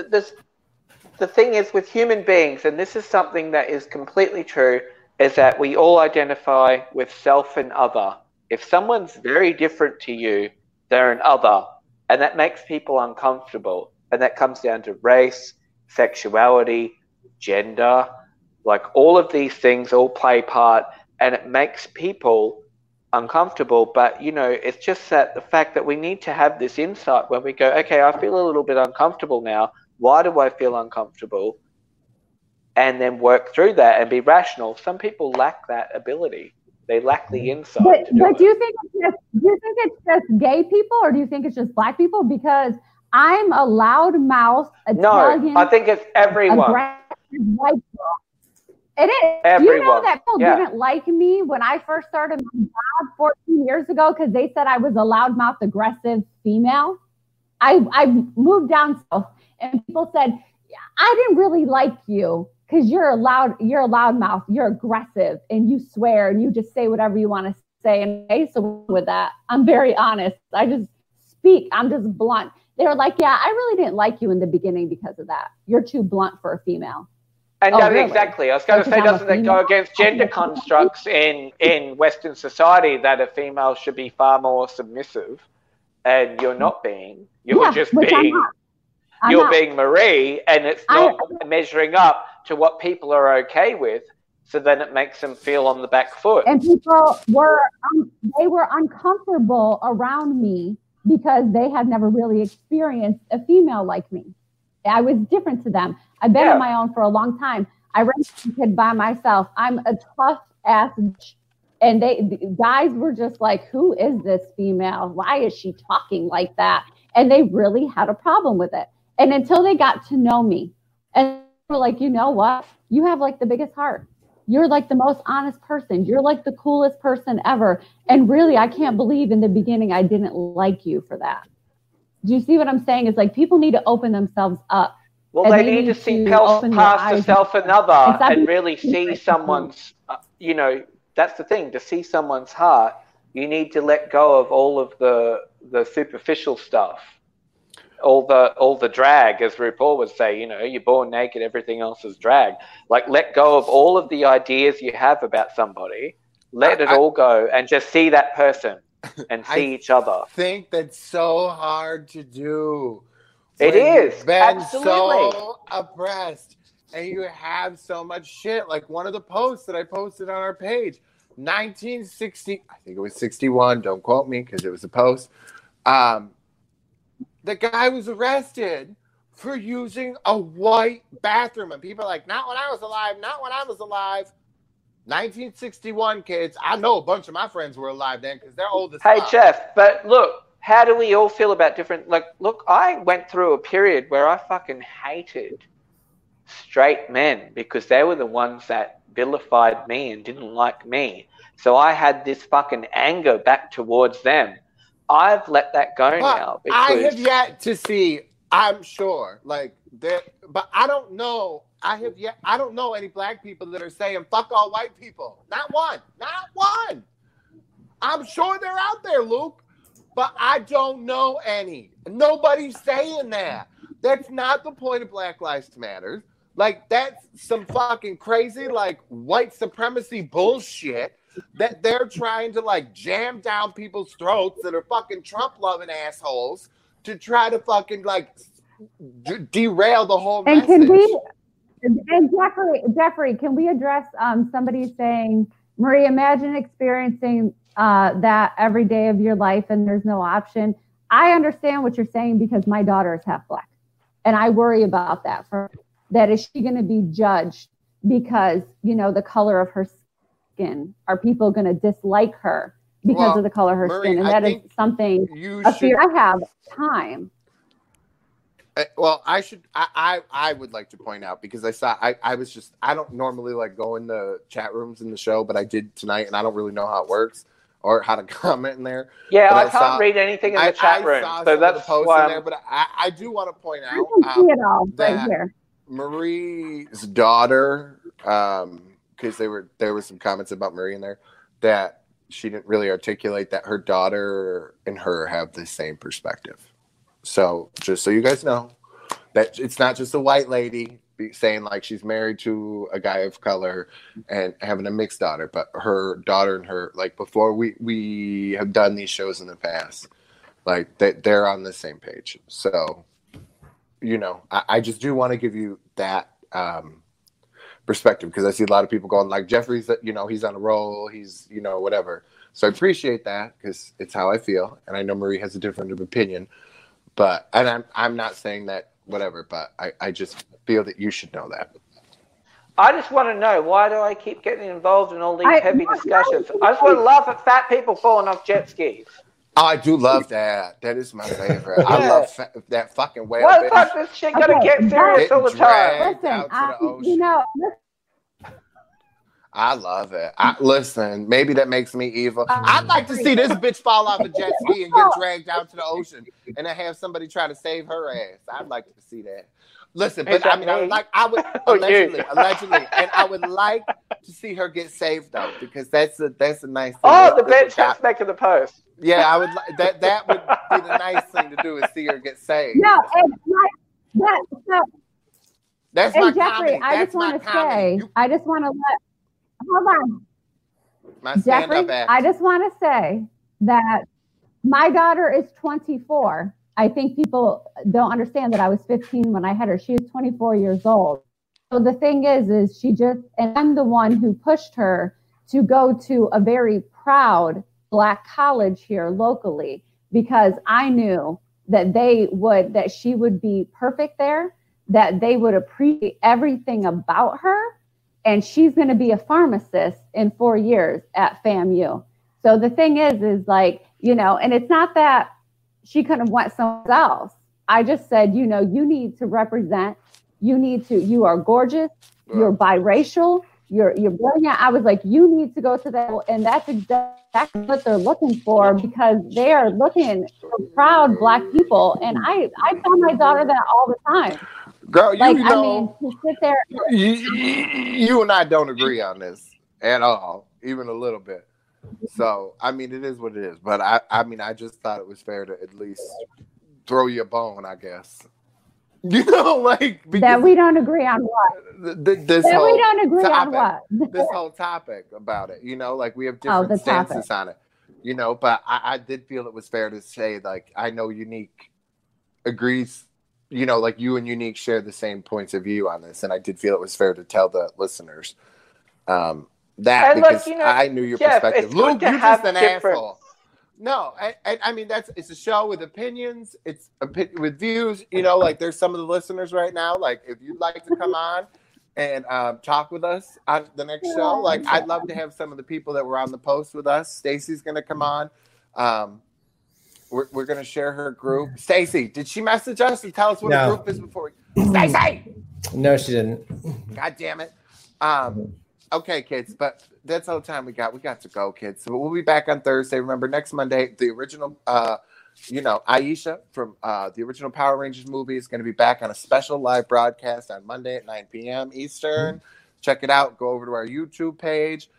the thing is with human beings, and this is something that is completely true, is that we all identify with self and other. If someone's very different to you, they're an other, and that makes people uncomfortable. And that comes down to race, sexuality, gender, like all of these things all play part, and it makes people uncomfortable. But, it's just that the fact that we need to have this insight when we go, okay, I feel a little bit uncomfortable now. Why do I feel uncomfortable? And then work through that and be rational. Some people lack that ability. They lack the insight. But do you think it's just gay people, or do you think it's just black people? Because I'm a loudmouth Italian. No, I think it's everyone. White girl. It is. Everyone. You know that people didn't like me when I first started my job 14 years ago because they said I was a loudmouth, aggressive female. I moved down south, and people said, I didn't really like you because you're a loudmouth, you're aggressive, and you swear, and you just say whatever you want to say. And so with that, I'm very honest. I just speak. I'm just blunt. They were like, yeah, I really didn't like you in the beginning because of that. You're too blunt for a female. And really? Exactly. I was going to say, doesn't that go against gender constructs in Western society that a female should be far more submissive, and you're not being. You're just being. You're being Marie, and it's not measuring up. to what people are okay with, so then it makes them feel on the back foot. And people were they were uncomfortable around me because they had never really experienced a female like me. I was different to them. I've been on my own for a long time. I raised a kid by myself. I'm a tough ass bitch. And the guys were just like, who is this female? Why is she talking like that? And they really had a problem with it. And until they got to know me, and they were like, you know what? You have like the biggest heart. You're like the most honest person. You're like the coolest person ever. And really, I can't believe in the beginning I didn't like you for that. Do you see what I'm saying? It's like people need to open themselves up. Well, they need to see past the self another and really see someone's, you know, that's the thing. To see someone's heart, you need to let go of all of the superficial stuff, all the drag, as RuPaul would say. You know, you're born naked, everything else is drag. Like, let go of all of the ideas you have about somebody. Let it all go and just see that person and see each other. I think that's so hard to do. It is. You've been Absolutely. so oppressed and you have so much shit. Like one of the posts that I posted on our page, 1960, I think it was 61. Don't quote me because it was a post. The guy was arrested for using a white bathroom. And people are like, not when I was alive, not when I was alive. 1961, kids. I know a bunch of my friends were alive then because they're old as Hey, fuck. Jeff, but look, how do we all feel about different... Like, look, I went through a period where I fucking hated straight men because they were the ones that vilified me and didn't like me. So I had this fucking anger back towards them. I've let that go now. Because I have yet to see, I'm sure, like, but I don't know. I don't know any black people that are saying, fuck all white people. Not one. Not one. I'm sure they're out there, Luke, but I don't know any. Nobody's saying that. That's not the point of Black Lives Matter. Like, that's some fucking crazy, like, white supremacy bullshit that they're trying to, like, jam down people's throats that are fucking Trump-loving assholes to try to fucking, like, derail the whole message. And Jeffrey, can we address somebody saying, Marie, imagine experiencing that every day of your life and there's no option. I understand what you're saying because my daughter is half black. And I worry about that. That is she going to be judged because, you know, the color of her skin? Are people going to dislike her because of the color of her Marie, skin? And that is something, a fear I have time. Well, I would like to point out because I don't normally like go in the chat rooms in the show, but I did tonight and I don't really know how it works or how to comment in there. Yeah, I can't read anything in the chat room. So that's why in there, but I do want to point out right here. Marie's daughter, because there were some comments about Marie in there that she didn't really articulate that her daughter and her have the same perspective. So just so you guys know that it's not just a white lady saying like she's married to a guy of color and having a mixed daughter, but her daughter and her, like before we have done these shows in the past, like they're on the same page. So, you know, I just do want to give you that perspective because I see a lot of people going like Jeffrey's, you know, he's on a roll, he's, you know, whatever. So I appreciate that because it's how I feel. And I know Marie has a different opinion. But, and I'm not saying that whatever, but I just feel that you should know that. I just want to know, why do I keep getting involved in all these heavy discussions? I just want to laugh at fat people falling off jet skis. Oh, I do love that. That is my favorite. I love that fucking whale. Why the fuck this shit gotta get serious all the time? Listen, you know, I love it. Listen, maybe that makes me evil. I'd like to see this bitch fall off a jet ski and get dragged out to the ocean and then have somebody try to save her ass. I'd like to see that. Listen, but I mean, I would allegedly, and I would like to see her get saved though, because that's a nice thing. Oh, the bitch that's making the post. Yeah, I would. That would be the nice thing to do is see her get saved. No, that's and my Jeffrey, comedy. I just want to say, I just want to let. Hold on, my Jeffrey. I just want to say that my daughter is 24. I think people don't understand that I was 15 when I had her. She was 24 years old. So the thing is she just, and I'm the one who pushed her to go to a very proud Black college here locally, because I knew that she would be perfect there, that they would appreciate everything about her. And she's going to be a pharmacist in 4 years at FAMU. So the thing is like, and it's not that she couldn't have went somewhere else. I just said, you need to represent, you are gorgeous, you're biracial, you're brilliant. I was like, you need to go to that. And that's exactly what they're looking for, because they are looking for proud Black people. And I tell my daughter that all the time. Girl, to sit there. You and I don't agree on this at all, even a little bit. So, I mean, it is what it is. But I just thought it was fair to at least throw you a bone, I guess. That we don't agree on what? This whole topic about it, we have different stances on it, but I did feel it was fair to say, like, I know Unique agrees, like you and Unique share the same points of view on this, and I did feel it was fair to tell the listeners that, and because I knew your perspective. Luke, you're just an asshole. No, I mean, it's a show with opinions. It's with views. Like, there's some of the listeners right now. Like, if you'd like to come on and talk with us on the next show, like, I'd love to have some of the people that were on the post with us. Stacy's going to come on. We're going to share her group. Stacy, did she message us and tell us what a group is before we? Stacy! No, she didn't. God damn it. Okay, kids, but that's all the time we got. We got to go, kids. So we'll be back on Thursday. Remember, next Monday, the original, Aisha from the original Power Rangers movie is going to be back on a special live broadcast on Monday at 9 p.m. Eastern. Check it out. Go over to our YouTube page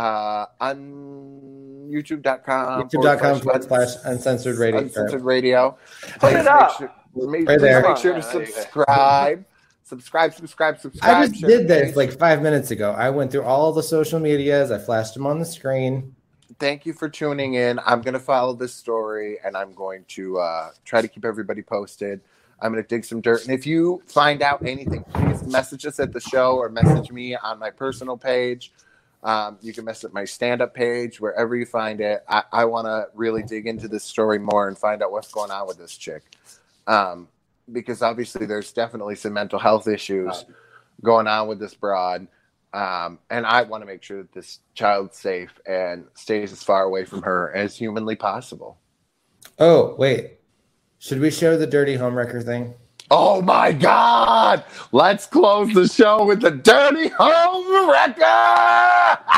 on youtube.com. YouTube.com/uncensored radio. Uncensored radio. Put it up. Make sure to subscribe. Subscribe. I just did this like 5 minutes ago. I went through all the social medias. I flashed them on the screen. Thank you for tuning in. I'm going to follow this story, and I'm going to try to keep everybody posted. I'm going to dig some dirt. And if you find out anything, please message us at the show or message me on my personal page. You can message my stand-up page, wherever you find it. I want to really dig into this story more and find out what's going on with this chick. Because obviously there's definitely some mental health issues going on with this broad. And I want to make sure that this child's safe and stays as far away from her as humanly possible. Oh, wait. Should we show the Dirty Homewrecker thing? Oh, my God. Let's close the show with the Dirty Homewrecker.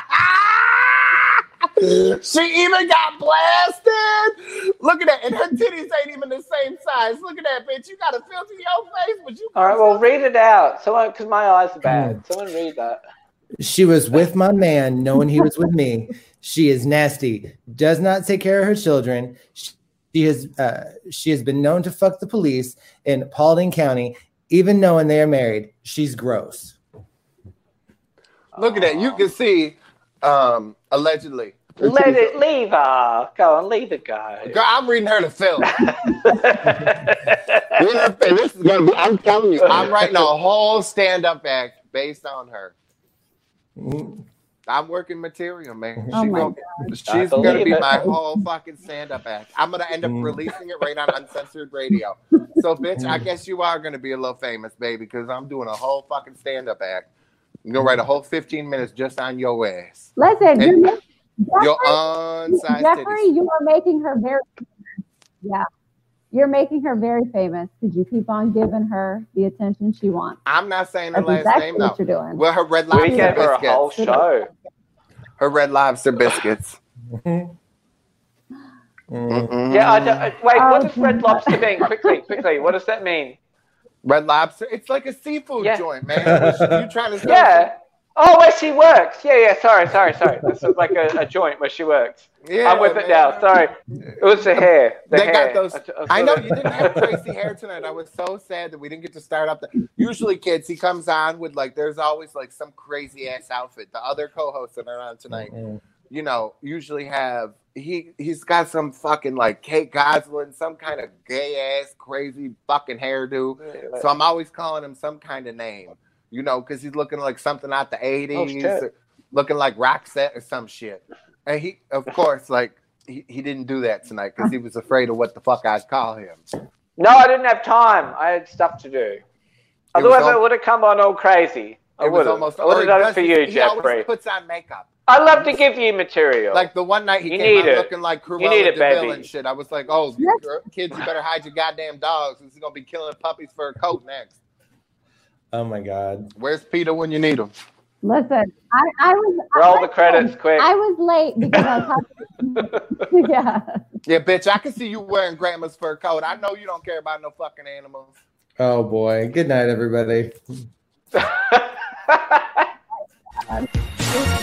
She even got blasted. Look at that. And her titties ain't even the same size. Look at that, bitch. You got a filter in your face. But you all right, well, read it out. Someone, because my eyes are bad. Someone read that. She was with my man, knowing he was with me. She is nasty. Does not take care of her children. She has been known to fuck the police in Paulding County, even knowing they are married. She's gross. Look at that. You can see, allegedly. Let it leave her. Go on, leave it go. Girl, I'm reading her the film. This is gonna be, I'm telling you, I'm writing a whole stand-up act based on her. I'm working material, man. She's gonna be my whole fucking stand-up act. I'm gonna end up releasing it right on Uncensored Radio. So, bitch, I guess you are gonna be a little famous, baby, because I'm doing a whole fucking stand-up act. I'm gonna write a whole 15 minutes just on your ass. Listen, Jeffrey, you are making her very famous. Yeah. You're making her very famous because you keep on giving her the attention she wants. I'm not saying her last name, though. What you're doing. Well, her Red Lobster biscuits. We gave her a whole show. Her Red Lobster biscuits. Yeah, wait, what does Red Lobster mean? Quickly, what does that mean? Red Lobster? It's like a seafood joint, man. You trying to say? Yeah. Oh, where she works. Yeah. Sorry. This is like a joint where she works. Yeah, I'm with it now. Sorry. It was the hair. Got those. I know you didn't have Tracy hair tonight. I was so sad that we didn't get to start up. Usually, kids, he comes on with there's always some crazy ass outfit. The other co-hosts that are on tonight, usually have he's got some fucking Kate Gosselin, some kind of gay ass crazy fucking hairdo. So I'm always calling him some kind of name. you know, because he's looking like something out the 80s, or looking like Roxette or some shit. And he, of course, like, he didn't do that tonight because he was afraid of what the fuck I'd call him. No, I didn't have time. I had stuff to do. Otherwise, I would have come on all crazy. I would have done it for you, Jeffrey. He always puts on makeup. I love to give you material. Like the one night he came out looking like Cruella de Vil and shit. I was like, oh, kids, you better hide your goddamn dogs. He's going to be killing puppies for a coat next. Oh, my God. Where's Peter when you need him? Listen, I was... Roll the credits quick. I was late because I was talking... Yeah. Yeah, bitch, I can see you wearing grandma's fur coat. I know you don't care about no fucking animals. Oh, boy. Good night, everybody.